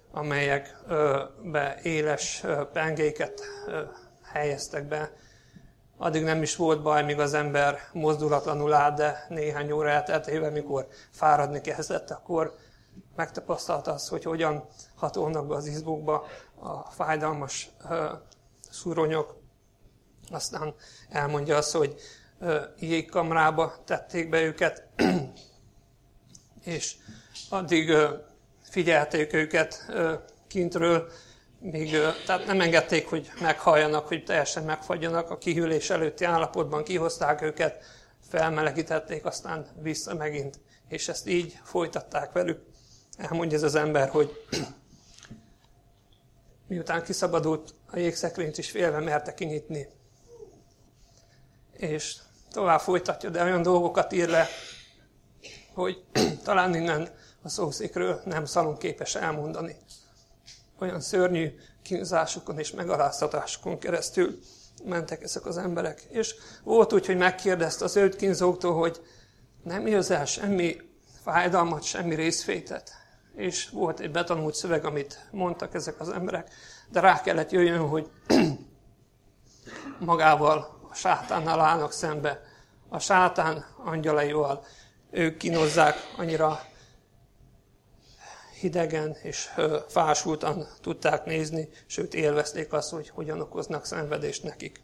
[SPEAKER 2] amelyekbe éles pengéket helyeztek be. Addig nem is volt baj, míg az ember mozdulatlanul állt, de néhány óra elteltével, mikor fáradni kezdett, akkor megtapasztalta azt, hogy hogyan hatolnak be az izmokba a fájdalmas szuronyok. Aztán elmondja azt, hogy jégkamrába tették be őket, és addig figyelték őket kintről, tehát nem engedték, hogy meghalljanak, hogy teljesen megfagyjanak. A kihűlés előtti állapotban kihozták őket, felmelegítették, aztán vissza megint. És ezt így folytatták velük. Elmondja ez az ember, hogy miután kiszabadult, a jégszekrényt is félve merte kinyitni. És tovább folytatja, de olyan dolgokat ír le, hogy talán innen a szószékről nem szalonképes elmondani. Olyan szörnyű kínzásokon és megaláztatásokon keresztül mentek ezek az emberek. És volt úgy, hogy megkérdezte az őt kínzóktól, hogy nem érzel semmi fájdalmat, semmi részvétet. És volt egy betanult szöveg, amit mondtak ezek az emberek, de rá kellett jöjjön, hogy magával, a sátánnal állnak szembe. A sátán angyalaival ők kínozzák, annyira hidegen és fásultan tudták nézni, sőt élvezték azt, hogy hogyan okoznak szenvedést nekik.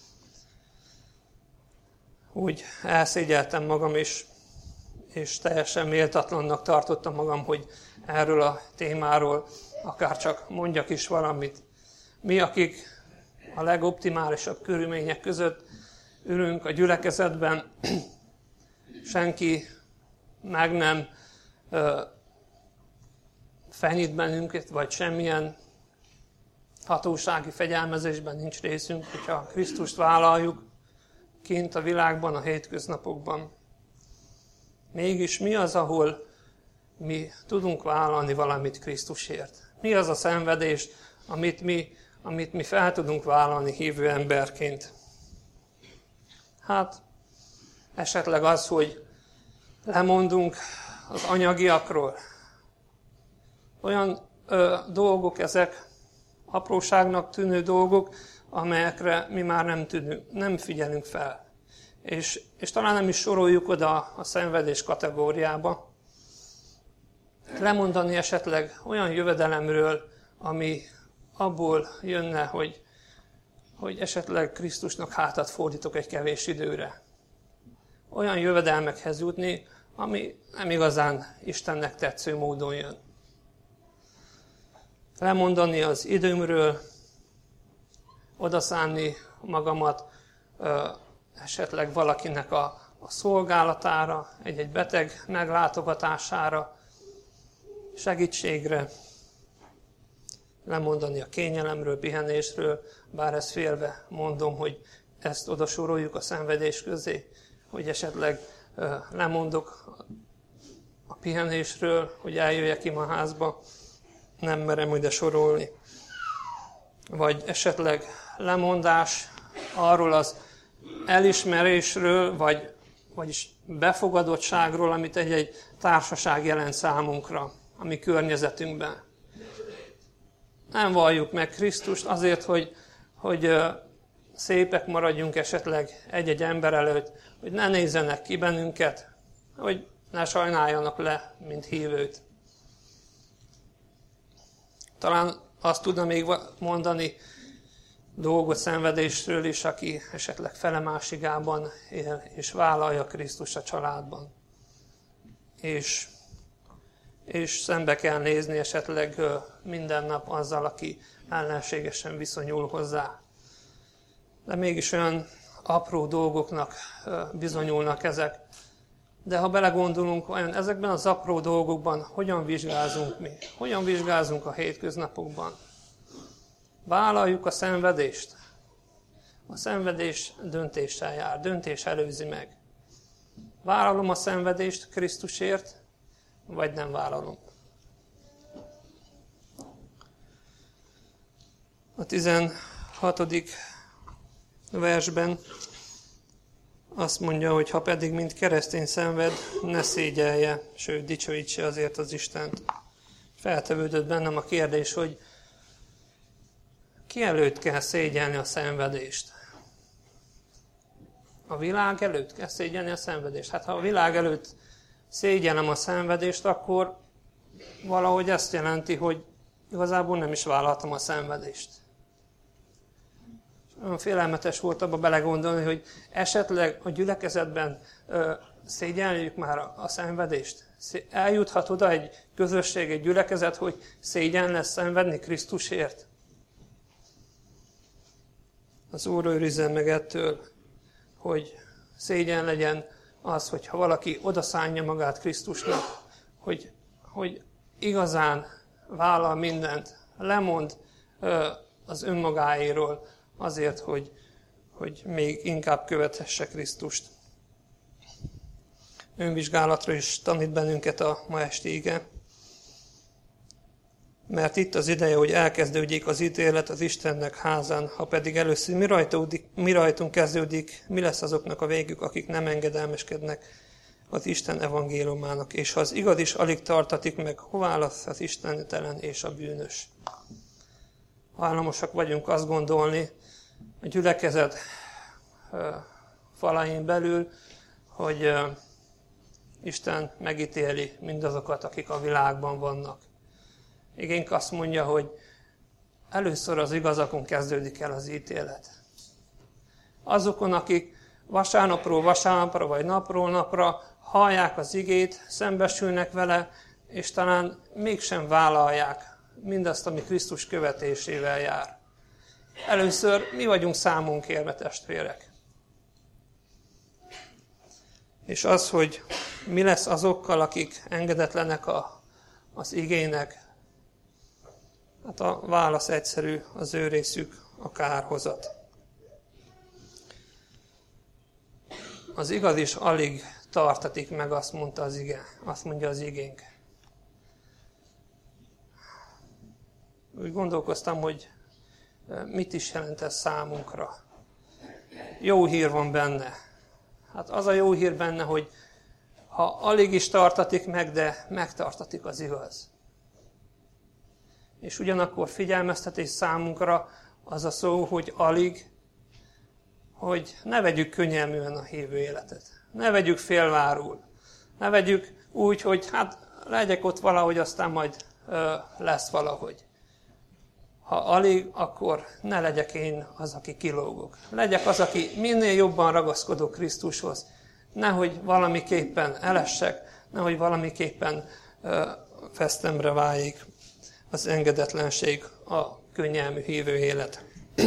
[SPEAKER 2] Úgy elszégyeltem magam, és teljesen méltatlannak tartottam magam, hogy erről a témáról akár csak mondjak is valamit. Mi, akik a legoptimálisabb körülmények között ülünk a gyülekezetben, senki meg nem fenyít bennünket, vagy semmilyen hatósági fegyelmezésben nincs részünk, hogyha Krisztust vállaljuk kint a világban, a hétköznapokban. Mégis mi az, ahol mi tudunk vállalni valamit Krisztusért? Mi az a szenvedés, amit mi fel tudunk vállalni hívő emberként? Hát esetleg az, hogy lemondunk az anyagiakról. Olyan dolgok ezek, apróságnak tűnő dolgok, amelyekre mi már nem figyelünk fel. És talán nem is soroljuk oda a szenvedés kategóriába. Lemondani esetleg olyan jövedelemről, ami abból jönne, hogy esetleg Krisztusnak hátat fordítok egy kevés időre. Olyan jövedelmekhez jutni, ami nem igazán Istennek tetsző módon jön. Lemondani az időmről, odaszánni magamat esetleg valakinek a szolgálatára, egy beteg meglátogatására, segítségre, lemondani a kényelemről, pihenésről, bár ezt félve mondom, hogy ezt oda soroljuk a szenvedés közé, hogy esetleg lemondok a pihenésről, hogy eljöjjek imaházba, nem merem ide sorolni. Vagy esetleg lemondás arról az elismerésről, vagyis befogadottságról, amit egy társaság jelent számunkra, a mi környezetünkben. Nem valljuk meg Krisztust azért, hogy szépek maradjunk esetleg egy-egy ember előtt, hogy ne nézzenek ki bennünket, hogy ne sajnáljanak le, mint hívőt. Talán azt tudna még mondani dolgot szenvedésről is, aki esetleg felemásigában él, és vállalja Krisztus a családban. És szembe kell nézni esetleg minden nap azzal, aki ellenségesen viszonyul hozzá. De mégis olyan apró dolgoknak bizonyulnak ezek. De ha belegondolunk, olyan ezekben az apró dolgokban hogyan vizsgázunk mi? Hogyan vizsgázunk a hétköznapokban? Vállaljuk a szenvedést. A szenvedés döntéssel jár, döntés előzi meg. Vállalom a szenvedést Krisztusért, vagy nem vállalom? A 16. versben azt mondja, hogy ha pedig mint keresztény szenved, ne szégyelje, sőt dicsőítse azért az Istent. Feltevődött bennem a kérdés, hogy ki előtt kell szégyelni a szenvedést? A világ előtt kell szégyelni a szenvedést. Hát ha a világ előtt szégyellem a szenvedést, akkor valahogy ezt jelenti, hogy igazából nem is vállaltam a szenvedést. Olyan félelmetes volt abba belegondolni, hogy esetleg a gyülekezetben szégyeljük már a szenvedést. Eljuthat oda egy közösség, egy gyülekezet, hogy szégyen lesz szenvedni Krisztusért. Az Úr őrizzen meg ettől, hogy szégyen legyen az, hogyha valaki odaszánja magát Krisztusnak, hogy igazán vállal mindent, lemond az önmagáéról azért, hogy még inkább követhesse Krisztust. Önvizsgálatra is tanít bennünket a ma esti ige, mert itt az ideje, hogy elkezdődjék az ítélet az Istennek házán, ha pedig először mi rajtunk kezdődik, mi lesz azoknak a végük, akik nem engedelmeskednek az Isten evangéliumának, és ha az igaz is alig tartatik meg, hová lesz az istenetelen és a bűnös? Hajlamosak vagyunk azt gondolni a gyülekezet falain belül, hogy Isten megítéli mindazokat, akik a világban vannak. Igénk azt mondja, hogy először az igazakon kezdődik el az ítélet. Azokon, akik vasárnapról vasárnapra, vagy napról napra hallják az igét, szembesülnek vele, és talán mégsem vállalják mindazt, ami Krisztus követésével jár. Először mi vagyunk számon kérve, testvérek. És az, hogy mi lesz azokkal, akik engedetlenek az igének, hát a válasz egyszerű, az ő részük a kárhozat. Az igaz is alig tartatik meg, azt mondta az ige, azt mondja az igénk. Úgy gondolkoztam, hogy mit is jelent ez számunkra. Jó hír van benne. Hát az a jó hír benne, hogy ha alig is tartatik meg, de megtartatik az igaz. És ugyanakkor figyelmeztetés számunkra az a szó, hogy alig, hogy ne vegyük könnyelműen a hívő életet. Ne vegyük félvárul. Ne vegyük úgy, hogy hát legyek ott valahogy, aztán majd lesz valahogy. Ha alig, akkor ne legyek én az, aki kilógok. Legyek az, aki minél jobban ragaszkodok Krisztushoz. Nehogy valamiképpen elessek, nehogy valamiképpen vesztemre váljék az engedetlenség, a könnyelmű hívő élet.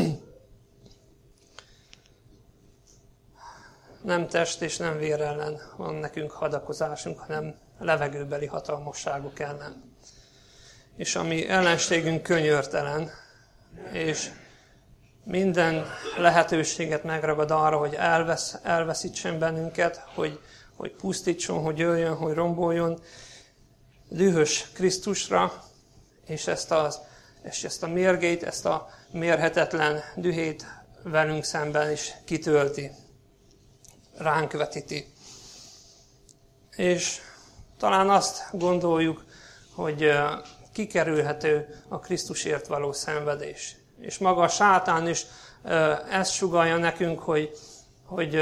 [SPEAKER 2] Nem test és nem vér ellen van nekünk hadakozásunk, hanem levegőbeli hatalmasságok ellen. És a mi ellenségünk könyörtelen, és minden lehetőséget megragad arra, hogy elveszítsen bennünket, hogy pusztítson, hogy jöjjön, hogy romboljon, dühös Krisztusra, és ezt a mérgét, ezt a mérhetetlen dühét velünk szemben is kitölti, ránk vetíti. És talán azt gondoljuk, hogy kikerülhető a Krisztusért való szenvedés. És maga a sátán is ezt sugallja nekünk, hogy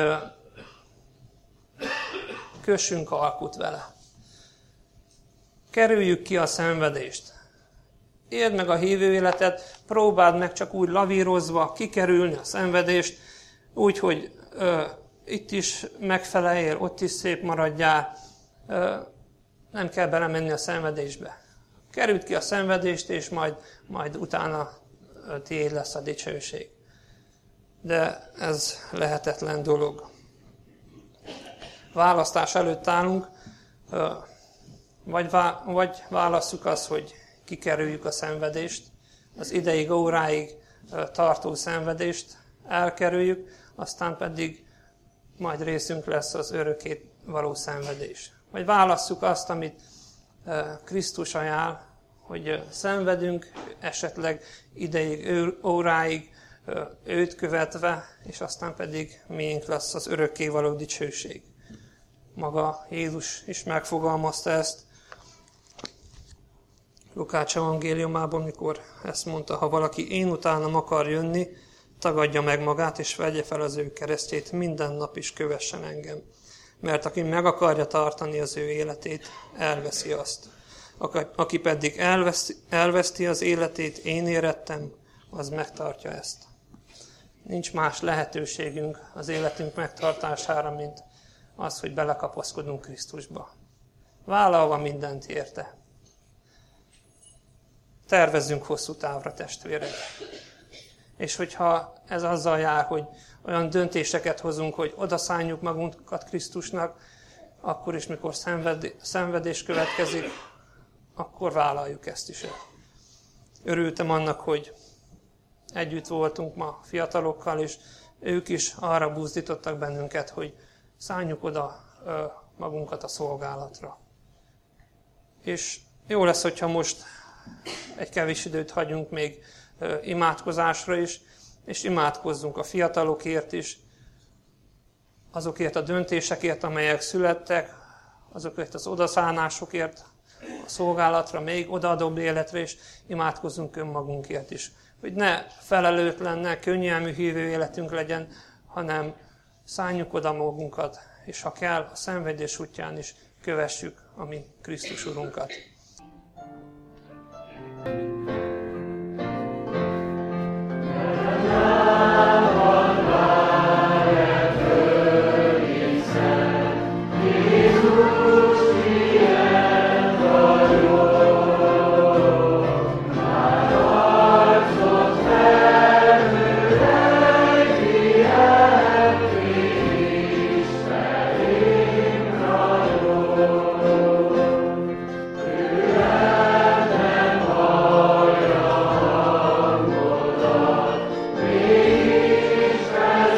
[SPEAKER 2] kössünk alkut vele. Kerüljük ki a szenvedést. Éld meg a hívő életet, próbáld meg csak úgy lavírozva kikerülni a szenvedést, úgy, hogy itt is megfeleljél, ott is szép maradjál, nem kell belemenni a szenvedésbe. Kerüld ki a szenvedést, és majd utána tiéd lesz a dicsőség. De ez lehetetlen dolog. Választás előtt állunk, vagy válasszuk azt, hogy kikerüljük a szenvedést, az ideig, óráig tartó szenvedést elkerüljük, aztán pedig majd részünk lesz az örökké való szenvedés. Vagy válasszuk azt, amit Krisztus ajánl, hogy szenvedünk esetleg ideig, óráig őt követve, és aztán pedig miénk lesz az örökké való dicsőség. Maga Jézus is megfogalmazta ezt Lukács evangéliumában, mikor ezt mondta, ha valaki én utánam akar jönni, tagadja meg magát, és vegye fel az ő keresztjét, minden nap is kövessen engem. Mert aki meg akarja tartani az ő életét, elveszi azt. Aki pedig elveszti az életét, én érettem, az megtartja ezt. Nincs más lehetőségünk az életünk megtartására, mint az, hogy belekapaszkodunk Krisztusba. Vállalva mindent érte. Tervezzünk hosszú távra, testvérek. És hogyha ez azzal jár, hogy olyan döntéseket hozunk, hogy odaszálljuk magunkat Krisztusnak, akkor is, mikor szenvedés következik, akkor vállaljuk ezt is el. Örültem annak, hogy együtt voltunk ma fiatalokkal, és ők is arra buzdítottak bennünket, hogy szálljuk oda magunkat a szolgálatra. És jó lesz, hogyha most egy kevés időt hagyunk még imádkozásra is, és imádkozzunk a fiatalokért is, azokért a döntésekért, amelyek születtek, azokért az odaszállásokért, a szolgálatra, még odaadóbb életre, és imádkozzunk önmagunkért is. Hogy ne felelőtlen, ne könnyelmű hívő életünk legyen, hanem szálljuk oda magunkat, és ha kell, a szenvedés útján is kövessük a mi Krisztus Urunkat.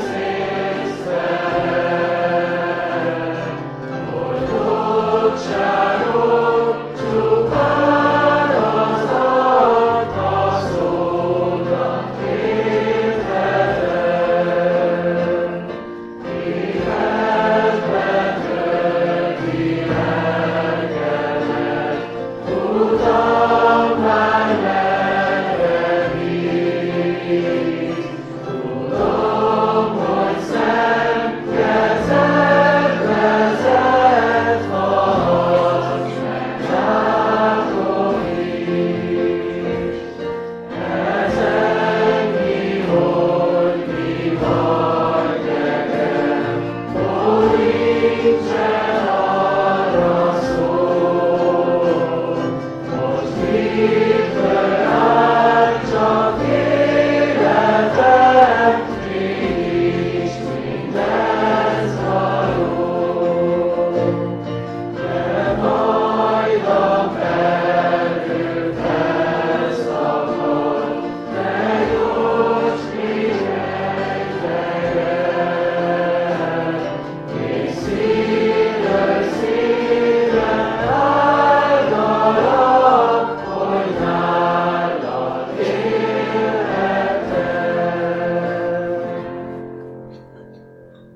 [SPEAKER 17] Child.